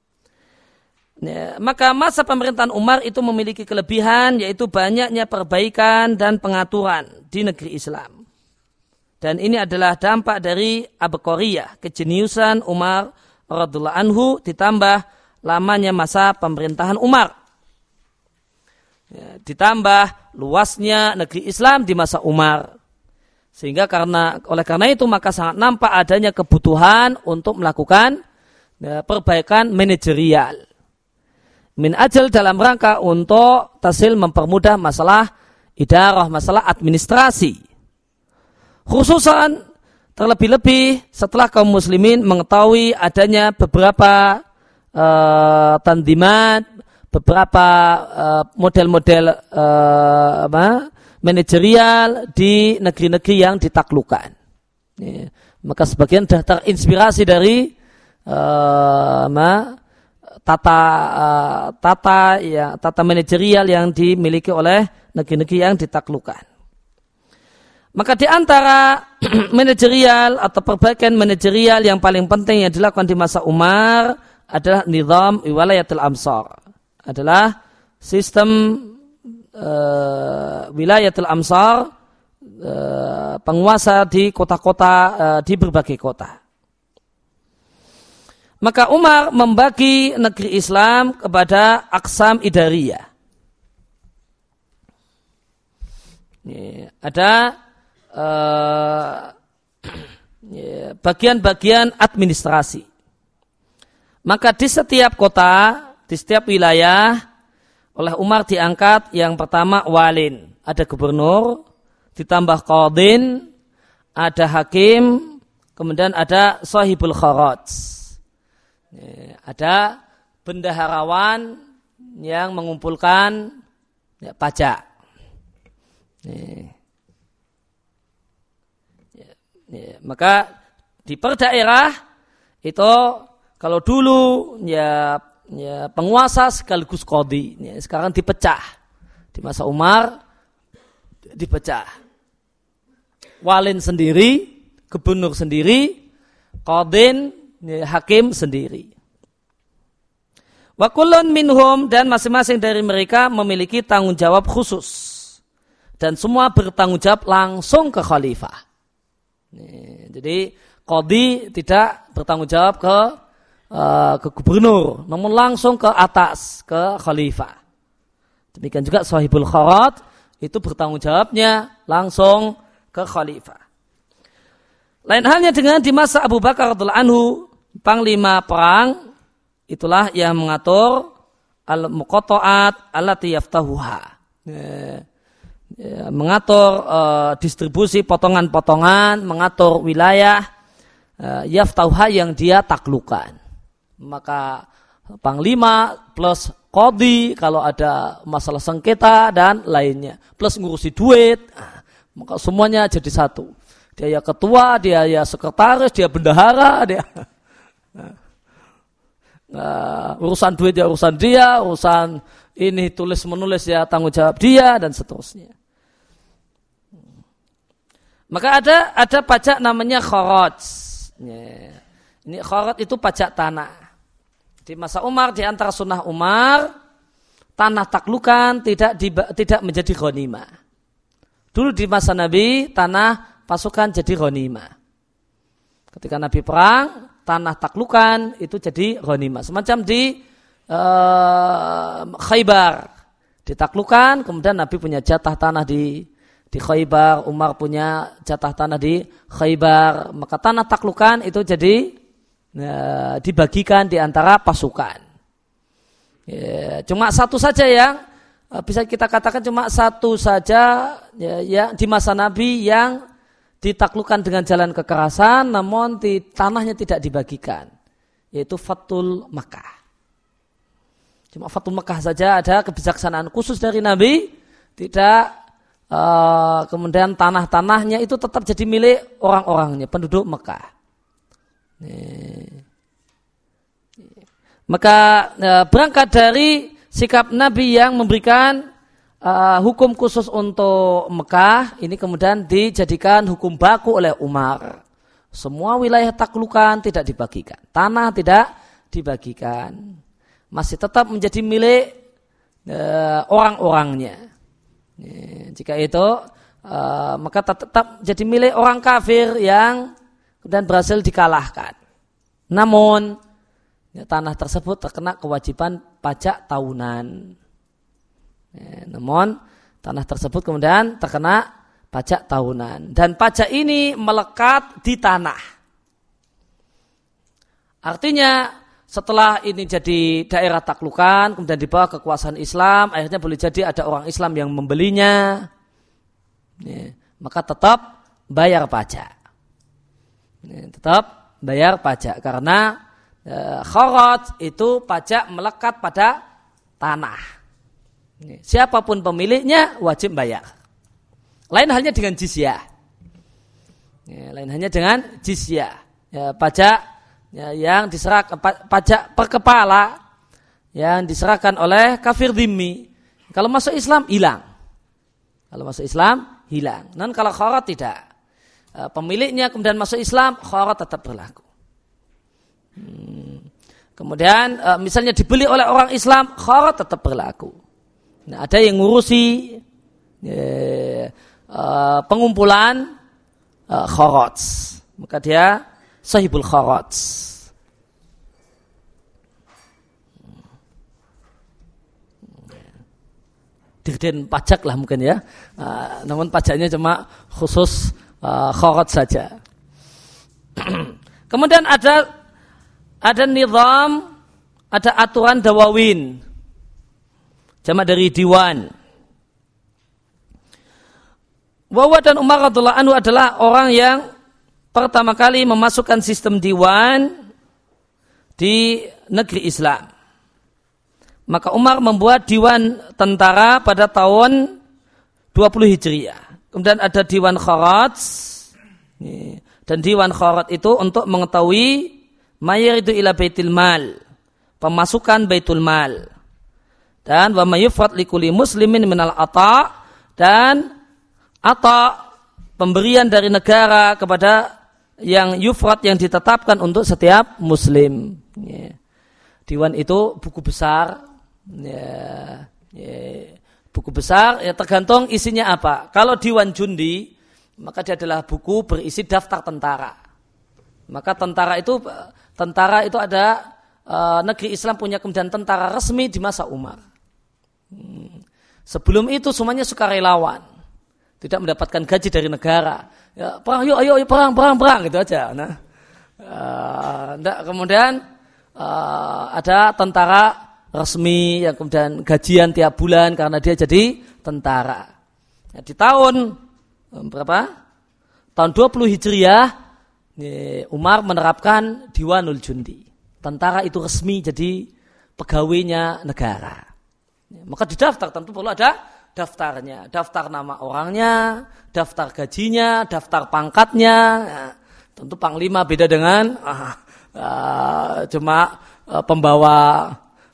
Ya, maka masa pemerintahan Umar itu memiliki kelebihan, yaitu banyaknya perbaikan dan pengaturan di negeri Islam. Dan ini adalah dampak dari abqariyah, kejeniusan Umar radhiyallahu anhu ditambah lamanya masa pemerintahan Umar. Ya, ditambah luasnya negeri Islam di masa Umar. Sehingga karena oleh karena itu maka sangat nampak adanya kebutuhan untuk melakukan ya, perbaikan manajerial. Min ajal dalam rangka untuk tasil mempermudah masalah idarah, masalah administrasi. Khususan terlebih-lebih setelah kaum muslimin mengetahui adanya beberapa uh, tandimat, beberapa uh, model-model uh, apa, manajerial di negeri-negeri yang ditaklukkan. Ya, maka sebagian sudah terinspirasi dari uh, ma, tata uh, tata ya tata manajerial yang dimiliki oleh negeri-negeri yang ditaklukkan. Maka di antara manajerial atau perbaikan manajerial yang paling penting yang dilakukan di masa Umar adalah nizam wilayatul amsar. Adalah sistem uh, wilayatul amsar, uh, penguasa di kota-kota, uh, di berbagai kota. Maka Umar membagi negeri Islam kepada aksam idariyah. Ini ada uh, bagian-bagian administrasi. Maka di setiap kota, di setiap wilayah, oleh Umar diangkat yang pertama walin. Ada gubernur, ditambah qadhin, ada hakim, kemudian ada sahibul kharaj. Ada bendaharawan yang mengumpulkan ya, pajak. Ya, ya, maka di per daerah itu kalau dulu ya, ya penguasa sekaligus qadhi, ya, sekarang dipecah. Di masa Umar dipecah. Walin sendiri, gubernur sendiri, qadhin, hakim sendiri. Wa kullun minhum, dan masing-masing dari mereka memiliki tanggung jawab khusus. Dan semua bertanggung jawab langsung ke khalifah. Nih, jadi qadhi tidak bertanggung jawab ke uh, ke gubernur, namun langsung ke atas, ke khalifah. Demikian juga sahibul kharaj itu bertanggung jawabnya langsung ke khalifah. Lain halnya dengan di masa Abu Bakar radhiyallahu anhu, panglima perang, itulah yang mengatur al-muqatta'at allati yaftahuha. Ya, ya, mengatur uh, distribusi potongan-potongan, mengatur wilayah uh, yaftahuha yang dia taklukan. Maka panglima plus qadhi kalau ada masalah sengketa dan lainnya, plus ngurusi duit, maka semuanya jadi satu. Dia ya ketua, dia ya sekretaris, dia bendahara, dia nah, urusan duit ya urusan dia, urusan ini tulis menulis ya tanggung jawab dia dan seterusnya. Maka ada ada pajak namanya kharaj. Ini kharaj itu pajak tanah. Di masa Umar, di antara sunnah Umar, tanah taklukan tidak di, tidak menjadi ghanimah. Dulu di masa Nabi, tanah pasukan jadi ghanimah. Ketika Nabi perang, tanah taklukan itu jadi ghanimah. Semacam di uh, Khaybar, ditaklukan, kemudian Nabi punya jatah tanah di di Khaybar, Umar punya jatah tanah di Khaybar. Maka tanah taklukan itu jadi uh, dibagikan di antara pasukan. Ya, cuma satu saja yang uh, bisa kita katakan cuma satu saja ya, ya di masa Nabi yang ditaklukkan dengan jalan kekerasan, namun di, tanahnya tidak dibagikan, yaitu Fathul Makkah. Cuma Fathul Makkah saja ada kebijaksanaan khusus dari Nabi, tidak uh, kemudian tanah-tanahnya itu tetap jadi milik orang-orangnya, penduduk Mekah. Nih. Maka uh, berangkat dari sikap Nabi yang memberikan uh, hukum khusus untuk Mekah, ini kemudian dijadikan hukum baku oleh Umar. Semua wilayah taklukan tidak dibagikan, tanah tidak dibagikan, masih tetap menjadi milik uh, orang-orangnya. Ya, jika itu uh, maka tetap jadi milik orang kafir yang kemudian berhasil dikalahkan. Namun ya, tanah tersebut terkena kewajiban pajak tahunan. Ya, namun tanah tersebut kemudian terkena pajak tahunan dan pajak ini melekat di tanah. Artinya setelah ini jadi daerah taklukan, kemudian di bawah kekuasaan Islam, akhirnya boleh jadi ada orang Islam yang membelinya, ya, maka tetap bayar pajak. Ya, tetap bayar pajak karena ya, kharaj itu pajak melekat pada tanah. Ya, siapapun pemiliknya wajib bayar. Lain halnya dengan jizyah. Ya, lain halnya dengan jizyah. Ya, pajak ya, yang diserahkan pajak per kepala yang diserahkan oleh kafir dhimmi. Kalau masuk Islam hilang. Kalau masuk Islam hilang. Dan kalau kharat tidak. Pemiliknya kemudian masuk Islam, kharat tetap berlaku. Hmm. Kemudian misalnya dibeli oleh orang Islam, kharat tetap berlaku. Nah, ada yang ngurusi ya, pengumpulan kharat, maka dia sahibul kharat. Dirjen pajak lah mungkin ya. Uh, namun pajaknya cuma khusus uh, kharat saja. Kemudian ada ada nizam, ada aturan dawawin. Jamak dari diwan. Wawa dan Umar radhiyallahu anhu adalah orang yang pertama kali memasukkan sistem diwan di negeri Islam. Maka Umar membuat diwan tentara pada tahun dua puluh Hijriah. Kemudian ada diwan kharat. Dan diwan kharat itu untuk mengetahui mayaridu ila baitul mal, pemasukan baitul mal. Dan wa mayufrat likulli muslimin minal ata, dan ata pemberian dari negara kepada yang yufrat yang ditetapkan untuk setiap muslim. Ya. Diwan itu buku besar, ya, ya, buku besar ya tergantung isinya apa. Kalau diwan jundi maka dia adalah buku berisi daftar tentara. Maka tentara itu tentara itu ada uh, negeri Islam punya kemudian tentara resmi di masa Umar. Hmm. Sebelum itu semuanya sukarelawan, tidak mendapatkan gaji dari negara. Ya, perang, yuk, ayo, ayo, perang, perang, perang, gitu aja. Nah, uh, kemudian uh, ada tentara resmi yang kemudian gajian tiap bulan karena dia jadi tentara. Ya, di tahun berapa? Tahun dua puluh Hijriah, Umar menerapkan Diwanul Jundi. Tentara itu resmi jadi pegawainya negara. Maka didaftar, tentu perlu ada daftarnya, daftar nama orangnya, daftar gajinya, daftar pangkatnya. Nah, tentu panglima beda dengan uh, uh, cuma uh, pembawa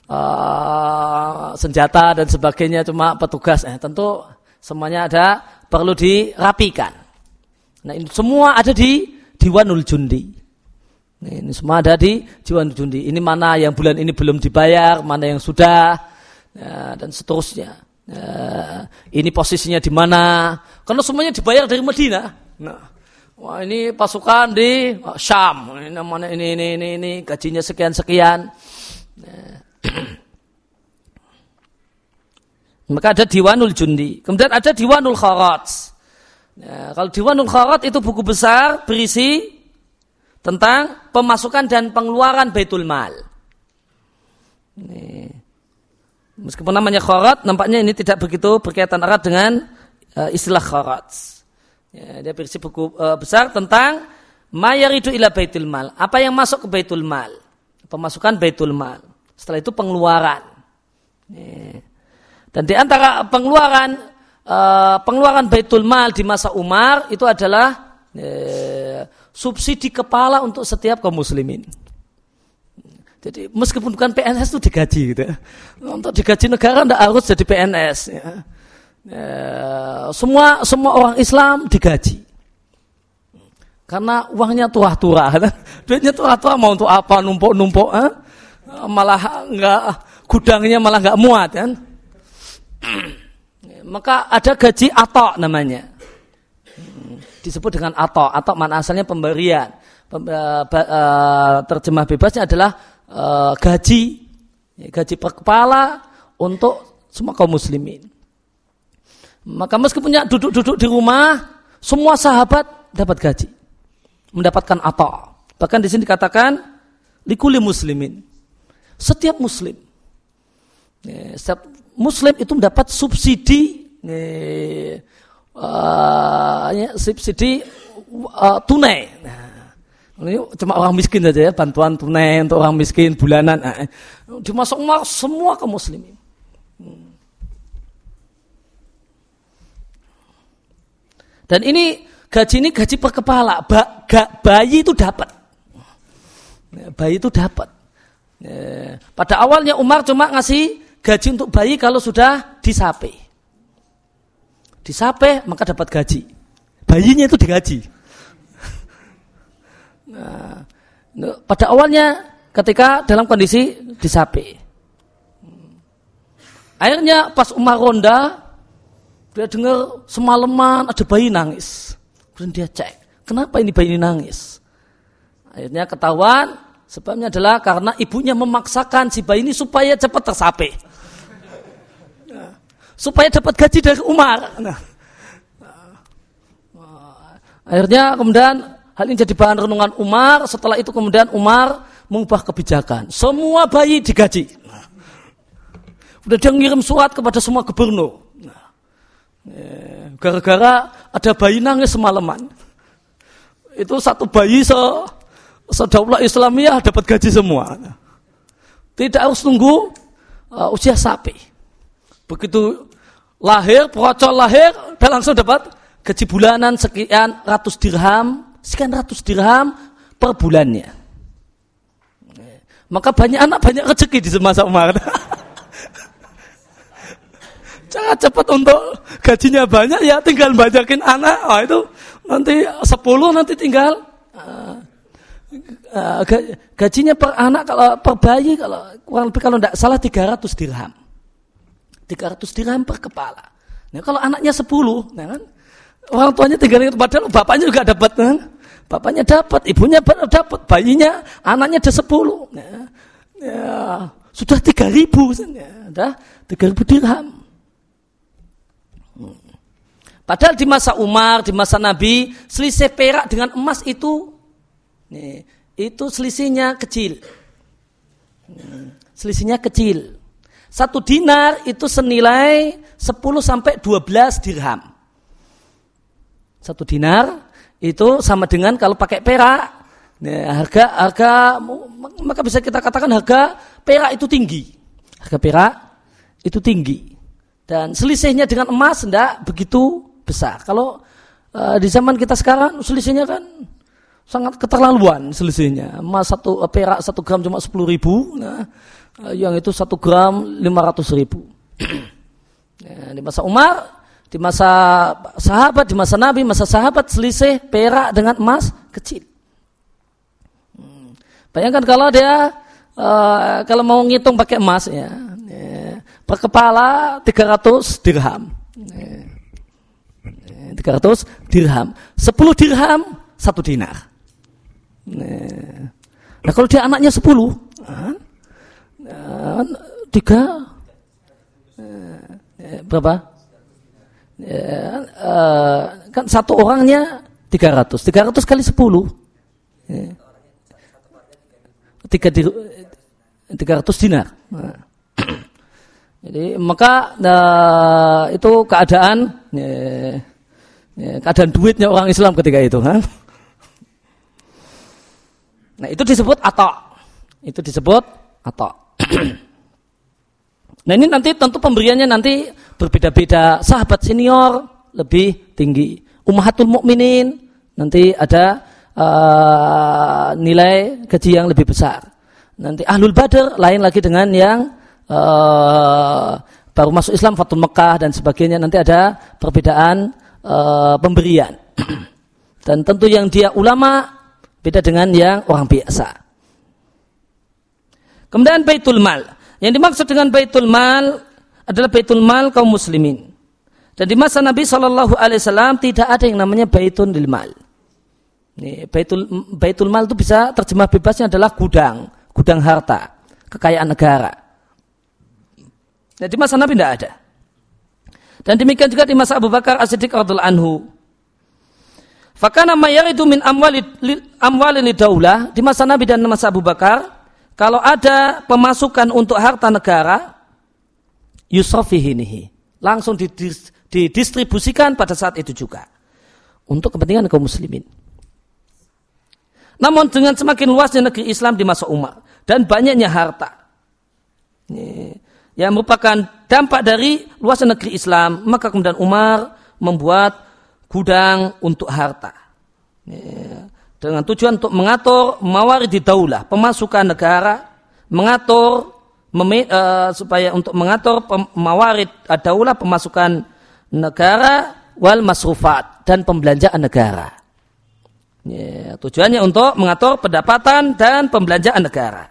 uh, senjata dan sebagainya, cuma petugas. Eh, tentu semuanya ada, perlu dirapikan. Nah, ini semua ada di Diwanul Jundi. Nah, ini semua ada di Diwanul Jundi. Ini mana yang bulan ini belum dibayar, mana yang sudah. Ya, dan seterusnya. Ya, ini posisinya di mana? Karena semuanya dibayar dari Madinah. Nah, wah ini pasukan di oh, Syam. Ini namanya ini ini ini ini gajinya sekian sekian. Ya. Maka ada Diwanul Jundi. Kemudian ada Diwanul Kharat. Ya, kalau Diwanul Kharat itu buku besar berisi tentang pemasukan dan pengeluaran Baitul Mal. Ini. Meskipun namanya kharat, nampaknya ini tidak begitu berkaitan erat dengan uh, istilah kharat. Ya, dia berisi buku uh, besar tentang mayaridu ila baitul mal. Apa yang masuk ke baitul mal? Pemasukan baitul mal. Setelah itu pengeluaran. Ya. Dan di antara pengeluaran uh, pengeluaran baitul mal di masa Umar itu adalah uh, subsidi kepala untuk setiap kaum muslimin. Jadi meskipun bukan P N S itu digaji gitu. Untuk digaji negara tidak harus jadi P N S. Ya. Ya, semua semua orang Islam digaji. Karena uangnya turah-turah. Duitnya turah-turah mau untuk apa? Numpuk-numpuk. Eh? Malah enggak, gudangnya malah enggak muat kan. Maka ada gaji atok namanya. Disebut dengan atok. Atok mana asalnya pemberian. Pem, uh, uh, terjemah bebasnya adalah Uh, gaji gaji per kepala untuk semua kaum muslimin. Maka meskipun duduk-duduk di rumah, semua sahabat dapat gaji, mendapatkan atok. Bahkan di sini dikatakan likuli muslimin, setiap muslim, setiap muslim itu mendapat subsidi, uh, subsidi uh, tunai. Nah, ini cuma orang miskin saja ya, bantuan tunai untuk orang miskin bulanan. Eh, dimasuk semua kaum muslimin. Hmm. Dan ini gaji ini gaji per kepala. Ba, ga, bayi itu dapat. Bayi itu dapat. Eh, pada awalnya Umar cuma ngasih gaji untuk bayi kalau sudah disape. Disape maka dapat gaji. Bayinya itu digaji. Nah, pada awalnya ketika dalam kondisi disape. Akhirnya pas Umar ronda, dia dengar semalaman ada bayi nangis. Kemudian dia cek, kenapa ini bayi ini nangis? Akhirnya ketahuan, sebabnya adalah karena ibunya memaksakan si bayi ini supaya cepat tersape. Nah, supaya dapat gaji dari Umar. Nah, akhirnya kemudian hal ini jadi bahan renungan Umar. Setelah itu kemudian Umar mengubah kebijakan. Semua bayi digaji. Nah, udah dia ngirim surat kepada semua gubernur. Nah, eh, gara-gara ada bayi nangis semalaman. Itu satu bayi se sedaulah Islamiyah dapat gaji semua. Nah, tidak harus tunggu uh, usia sapi. Begitu lahir, procol lahir, dia langsung dapat gaji bulanan sekian ratus dirham. Sekian ratus dirham per bulannya. Maka banyak anak banyak rezeki di semasa Umar. Jangan cepat untuk gajinya banyak ya tinggal banyakin anak. Oh, itu nanti sepuluh nanti tinggal uh, uh, gajinya per anak kalau per bayi kalau kurang lebih kalau tidak salah tiga ratus dirham. tiga ratus dirham per kepala. Nah, kalau anaknya sepuluh, nah kan orang tuanya tinggal itu padahal bapaknya juga dapat kan? Bapaknya dapat, ibunya dapat, bayinya, anaknya ada sepuluh. Ya, ya, sudah tiga ribu, ya, sudah tiga ribu dirham. Hmm. Padahal di masa Umar, di masa Nabi, selisih perak dengan emas itu, nih, itu selisihnya kecil. Hmm. Selisihnya kecil. Satu dinar itu senilai sepuluh sampai dua belas dirham. Satu dinar itu sama dengan kalau pakai perak, nah, harga harga maka bisa kita katakan harga perak itu tinggi, harga perak itu tinggi dan selisihnya dengan emas tidak begitu besar. Kalau uh, di zaman kita sekarang selisihnya kan sangat keterlaluan selisihnya. Emas satu perak satu gram cuma sepuluh ribu, nah, yang itu satu gram lima ratus ribu. Nah, di masa Umar, di masa sahabat, di masa Nabi, masa sahabat selisih perak dengan emas kecil. Hmm. Bayangkan kalau dia uh, kalau mau ngitung pakai emas ya, ya per kepala tiga ratus dirham. Ya, tiga ratus dirham. sepuluh dirham satu dinar. Ya. Nah, kalau dia anaknya sepuluh, nah, tiga ya, berapa? Ya, uh, kan satu orangnya tiga ratus, tiga ratus kali sepuluh, ya. tiga ratus dinar. Nah. Jadi maka nah, itu keadaan ya, Ya, keadaan duitnya orang Islam ketika itu. Ha? Nah itu disebut atok. Itu disebut atok. Nah ini nanti tentu pemberiannya nanti berbeda-beda. Sahabat senior lebih tinggi. Ummahatul mukminin nanti ada uh, nilai gaji yang lebih besar. Nanti Ahlul Badr lain lagi dengan yang uh, baru masuk Islam, Fathul Mekah dan sebagainya. Nanti ada perbedaan uh, pemberian. Dan tentu yang dia ulama beda dengan yang orang biasa. Kemudian Baitul Mal. Yang dimaksud dengan Baitul Mal adalah Baitul Mal kaum muslimin. Dan di masa Nabi shallallahu alaihi wasallam tidak ada yang namanya Baitul Mal. Ini, Baitul, Baitul Mal itu bisa terjemah bebasnya adalah gudang, gudang harta, kekayaan negara. Dan di masa Nabi tidak ada. Dan demikian juga di masa Abu Bakar As-Siddiq radhiyallahu anhu. Fakana mayaridu min amwali lidaulah, di masa Nabi dan masa Abu Bakar, kalau ada pemasukan untuk harta negara, yusrafihinihi, langsung didistribusikan pada saat itu juga untuk kepentingan kaum muslimin. Namun dengan semakin luasnya negeri Islam di masa Umar dan banyaknya harta, ini, yang merupakan dampak dari luasnya negeri Islam, maka kemudian Umar membuat gudang untuk harta. Ini, dengan tujuan untuk mengatur mawaridi daulah, pemasukan negara, mengatur mem, uh, supaya untuk mengatur pem, mawarid daulah, pemasukan negara, wal masrufat, dan pembelanjaan negara. Ya, tujuannya untuk mengatur pendapatan dan pembelanjaan negara.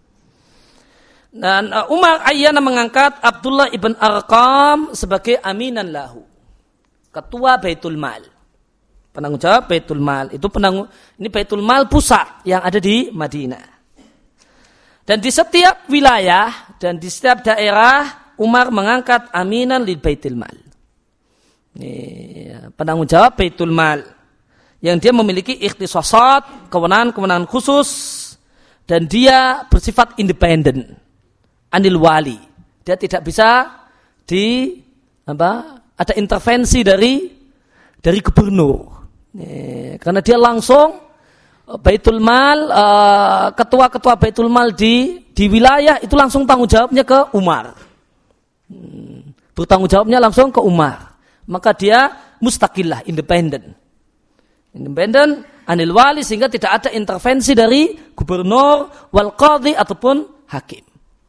Dan uh, Umar ayyana mengangkat Abdullah ibn Arqam sebagai aminan lahu, ketua Baitul Mal. Penanggung jawab Baitul Mal. Itu penanggung, ini Baitul Mal pusat yang ada di Madinah. Dan di setiap wilayah dan di setiap daerah Umar mengangkat aminan lil Baitul Mal. Ini penanggung jawab Baitul Mal yang dia memiliki ikhtisasat, kewenangan-kewenangan khusus, dan dia bersifat independen anil wali. Dia tidak bisa di apa? Ada intervensi dari dari gubernur. Ya, karena dia langsung Baitul Mal, uh, ketua-ketua Baitul Mal di di wilayah itu langsung tanggung jawabnya ke Umar. Hmm, bertanggung jawabnya langsung ke Umar. Maka dia mustaqillah, independen. Independen anil wali, sehingga tidak ada intervensi dari gubernur, wal qadhi ataupun hakim.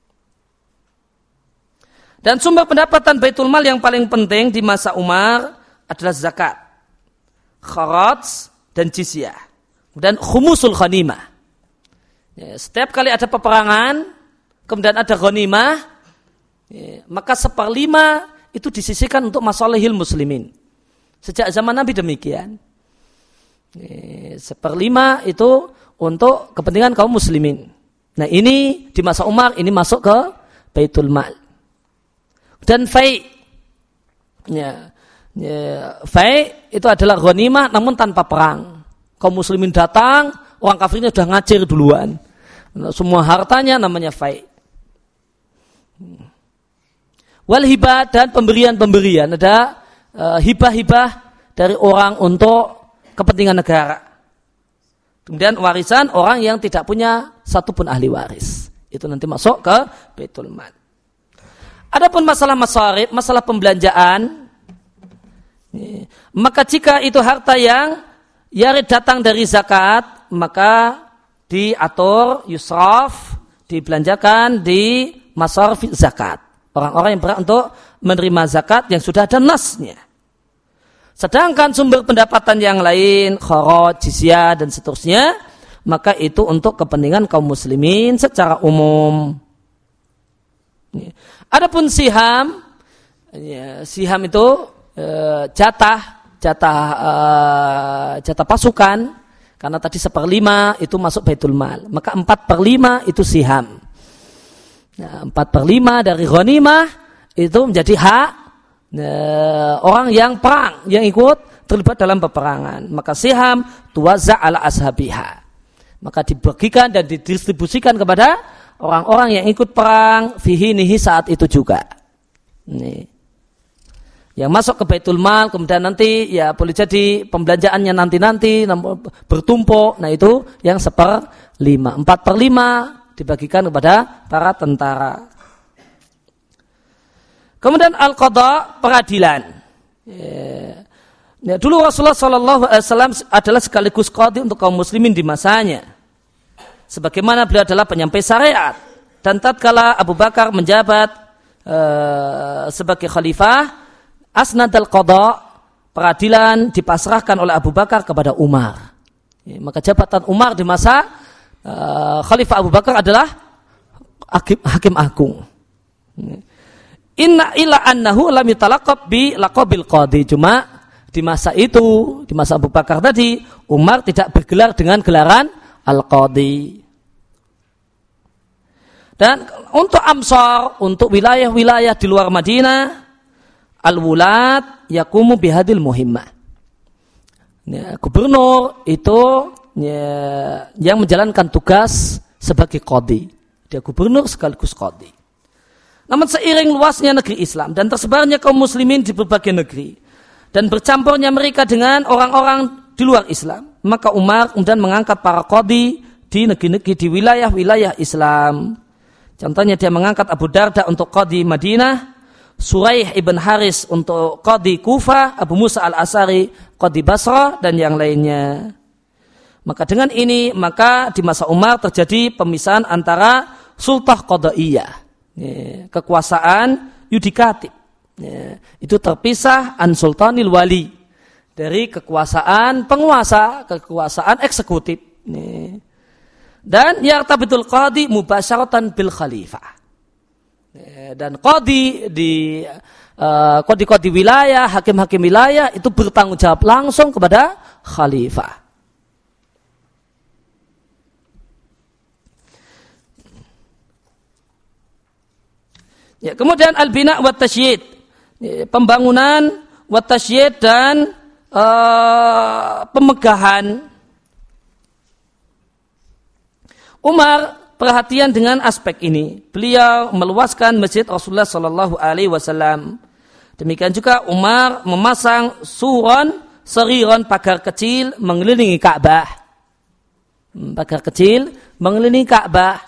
Dan sumber pendapatan Baitul Mal yang paling penting di masa Umar adalah zakat, kharaj dan jizyah, dan khumusul ghanimah. Ya, setiap kali ada peperangan, kemudian ada ghanimah, ya, maka seperlima itu disisihkan untuk masalahil muslimin. Sejak zaman Nabi demikian. Ya, seperlima itu untuk kepentingan kaum muslimin. Nah ini di masa Umar ini masuk ke Baitul Mal. Dan fai, ya, ya, fai itu adalah ghanimah namun tanpa perang. Kaum muslimin datang, orang kafirnya sudah ngacir duluan. Semua hartanya namanya fai. Wal hibah, dan pemberian-pemberian, ada uh, hibah-hibah dari orang untuk kepentingan negara. Kemudian warisan orang yang tidak punya satupun ahli waris. Itu nanti masuk ke Baitul Mal. Adapun masalah masarif, masalah pembelanjaan, maka jika itu harta yang yarid datang dari zakat, maka diatur yusraf, dibelanjakan di masarif zakat. Orang-orang yang berhak untuk menerima zakat yang sudah ada nasnya. Sedangkan sumber pendapatan yang lain, kharaj, jizyah dan seterusnya, maka itu untuk kepentingan kaum muslimin secara umum. Adapun siham, ya, siham itu e, jatah, jatah, e, jatah pasukan. Karena tadi seperlima itu masuk Baitul Mal, maka empat per lima itu siham. Nah, empat per lima dari ghanimah itu menjadi hak e, orang yang perang, yang ikut terlibat dalam peperangan. Maka siham tuwazza' ala ashabiha, maka dibagikan dan didistribusikan kepada orang-orang yang ikut perang fihi nihi saat itu juga. Nih. yang masuk ke Baitul Mal, kemudian nanti ya boleh jadi pembelanjaannya nanti-nanti bertumpuk, nah itu yang seperlima. Empat per lima dibagikan kepada para tentara. Kemudian al-qadha, peradilan. Ya. Ya, dulu Rasulullah shallallahu alaihi wasallam adalah sekaligus qadhi untuk kaum muslimin di masanya. Sebagaimana beliau adalah penyampai syariat. Dan tatkala Abu Bakar menjabat uh, sebagai khalifah, asnadal qadha, peradilan dipasrahkan oleh Abu Bakar kepada Umar. Ya, maka jabatan Umar di masa uh, Khalifah Abu Bakar adalah hakim, hakim agung. Ya. Inna illa annahu lam yutalaqab bi laqabil qadhi. Cuma di masa itu, di masa Abu Bakar tadi, Umar tidak bergelar dengan gelaran al-qadhi. Dan untuk Amsar, untuk wilayah-wilayah di luar Madinah, al-wulad yakumu bihadil muhimmah. Ya, gubernur itu ya, yang menjalankan tugas sebagai qadhi. Dia gubernur sekaligus qadhi. Namun seiring luasnya negeri Islam dan tersebarnya kaum muslimin di berbagai negeri dan bercampurnya mereka dengan orang-orang di luar Islam, maka Umar kemudian mengangkat para qadhi di negeri-negeri di wilayah-wilayah Islam. Contohnya dia mengangkat Abu Darda untuk qadhi Madinah, Suraih ibn Haris untuk qadhi Kufah, Abu Musa al-Asari qadhi Basrah, dan yang lainnya. Maka dengan ini, maka di masa Umar terjadi pemisahan antara sultah qadaiyah, ya, kekuasaan yudikatif, ya, itu terpisah an sultanil wali, dari kekuasaan penguasa, kekuasaan eksekutif, ya. Dan yartabitul qadhi mubasyaratan bil khalifah. Dan qadhi di uh, qadhi-qadhi wilayah, hakim-hakim wilayah itu bertanggung jawab langsung kepada khalifah. Ya, kemudian al-bina wa tasyid, ya, pembangunan wa tasyid dan uh, pemegahan. Umar perhatian dengan aspek ini. Beliau meluaskan masjid Rasulullah Sallallahu Alaihi Wasallam. Demikian juga Umar memasang suron seriron, pagar kecil mengelilingi Ka'bah. Pagar kecil mengelilingi Ka'bah.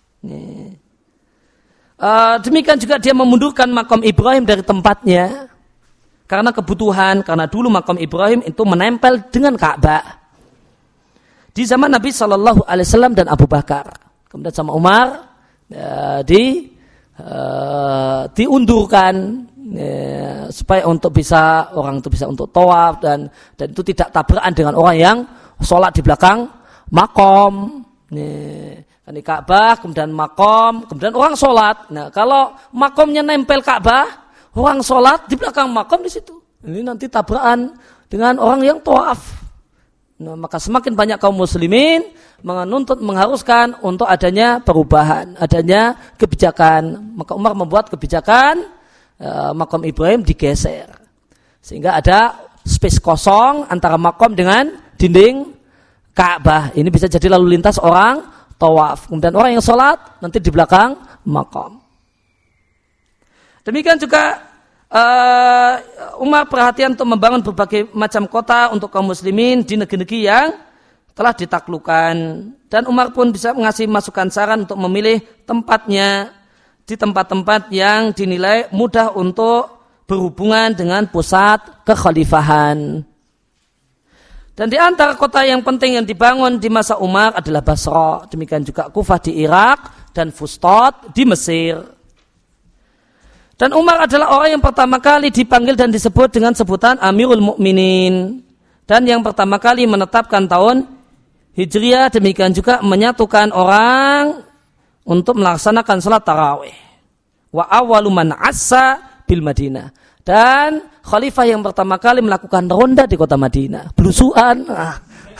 Uh, demikian juga dia memundurkan makam Ibrahim dari tempatnya karena kebutuhan, karena dulu makam Ibrahim itu menempel dengan Ka'bah di zaman Nabi Sallallahu Alaihi Wasallam dan Abu Bakar. Kemudian sama Umar uh, di uh, diundurkan uh, supaya untuk bisa orang itu bisa untuk tawaf dan dan itu tidak tabrakan dengan orang yang sholat di belakang makom. Nih, di Ka'bah, kemudian makom, kemudian orang sholat. Nah, kalau makomnya nempel Ka'bah, orang sholat di belakang makom di situ. Ini nanti tabrakan dengan orang yang tawaf. Nah, maka semakin banyak kaum muslimin menuntut, mengharuskan untuk adanya perubahan, adanya kebijakan. Maka Umar membuat kebijakan uh, makom Ibrahim digeser, sehingga ada space kosong antara makom dengan dinding Ka'bah. Ini bisa jadi lalu lintas orang tawaf. Kemudian orang yang sholat nanti di belakang makom. Demikian juga Uh, Umar perhatian untuk membangun berbagai macam kota untuk kaum muslimin di negeri-negeri yang telah ditaklukkan, dan Umar pun bisa mengasih masukan saran untuk memilih tempatnya di tempat-tempat yang dinilai mudah untuk berhubungan dengan pusat kekhalifahan. Dan di antara kota yang penting yang dibangun di masa Umar adalah Basra, demikian juga Kufah di Irak dan Fustat di Mesir. Dan Umar adalah orang yang pertama kali dipanggil dan disebut dengan sebutan Amirul Mukminin. Dan yang pertama kali menetapkan tahun Hijriah, demikian juga menyatukan orang untuk melaksanakan salat tarawih. Wa awwalu man assa bil Madinah. Dan khalifah yang pertama kali melakukan ronda di kota Madinah. Belusuan. Ah.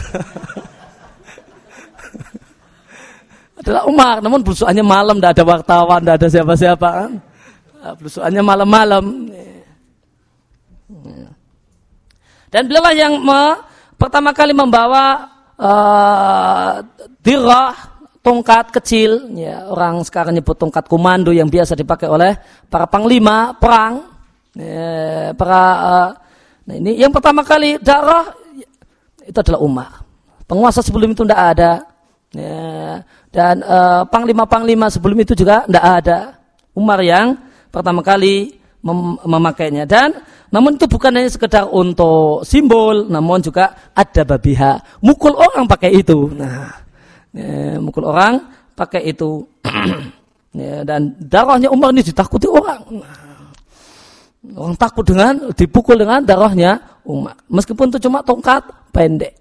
Adalah Umar, namun belusuannya malam, tidak ada wartawan, tidak ada siapa-siapa. Belusuannya malam-malam. Dan beliau yang me, pertama kali membawa uh, dirah, tongkat kecil, ya, orang sekarang nyebut tongkat komando yang biasa dipakai oleh para panglima perang, Ya, para uh, nah ini yang pertama kali dakwah itu adalah Umar. Penguasa sebelum itu tidak ada. Ya, dan uh, panglima-panglima sebelum itu juga tidak ada. Umar yang pertama kali mem- memakainya. Dan namun itu bukan hanya sekedar untuk simbol, namun juga ada babiha. Mukul orang pakai itu. Nah, ya, mukul orang pakai itu. Ya, dan darahnya Umar ini ditakuti orang. Nah, orang takut dengan dipukul dengan darahnya Umar. Meskipun itu cuma tongkat pendek.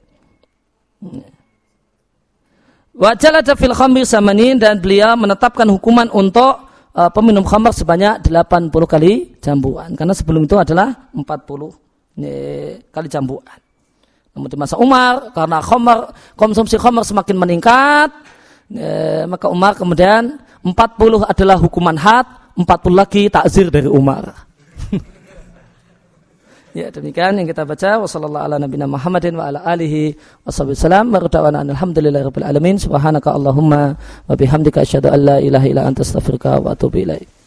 Wa jalada fil khamri samanin, dan beliau menetapkan hukuman untuk uh, peminum khamr sebanyak delapan puluh kali jambuan. Karena sebelum itu adalah empat puluh ya, kali jambuan. Namun di masa Umar, karena khamr, konsumsi khamr semakin meningkat, ya, maka Umar kemudian empat puluh adalah hukuman had, empat puluh lagi takzir dari Umar. Ya, demikian yang kita baca. Wassallallahu ala nabiyina Muhammadin wa ala alihi wasallam. Wa rada'ana alhamdulillahi rabbil alamin. Subhanaka Allahumma wa bihamdika asyhadu an la ilaha illa anta astaghfiruka wa atubu ilaik.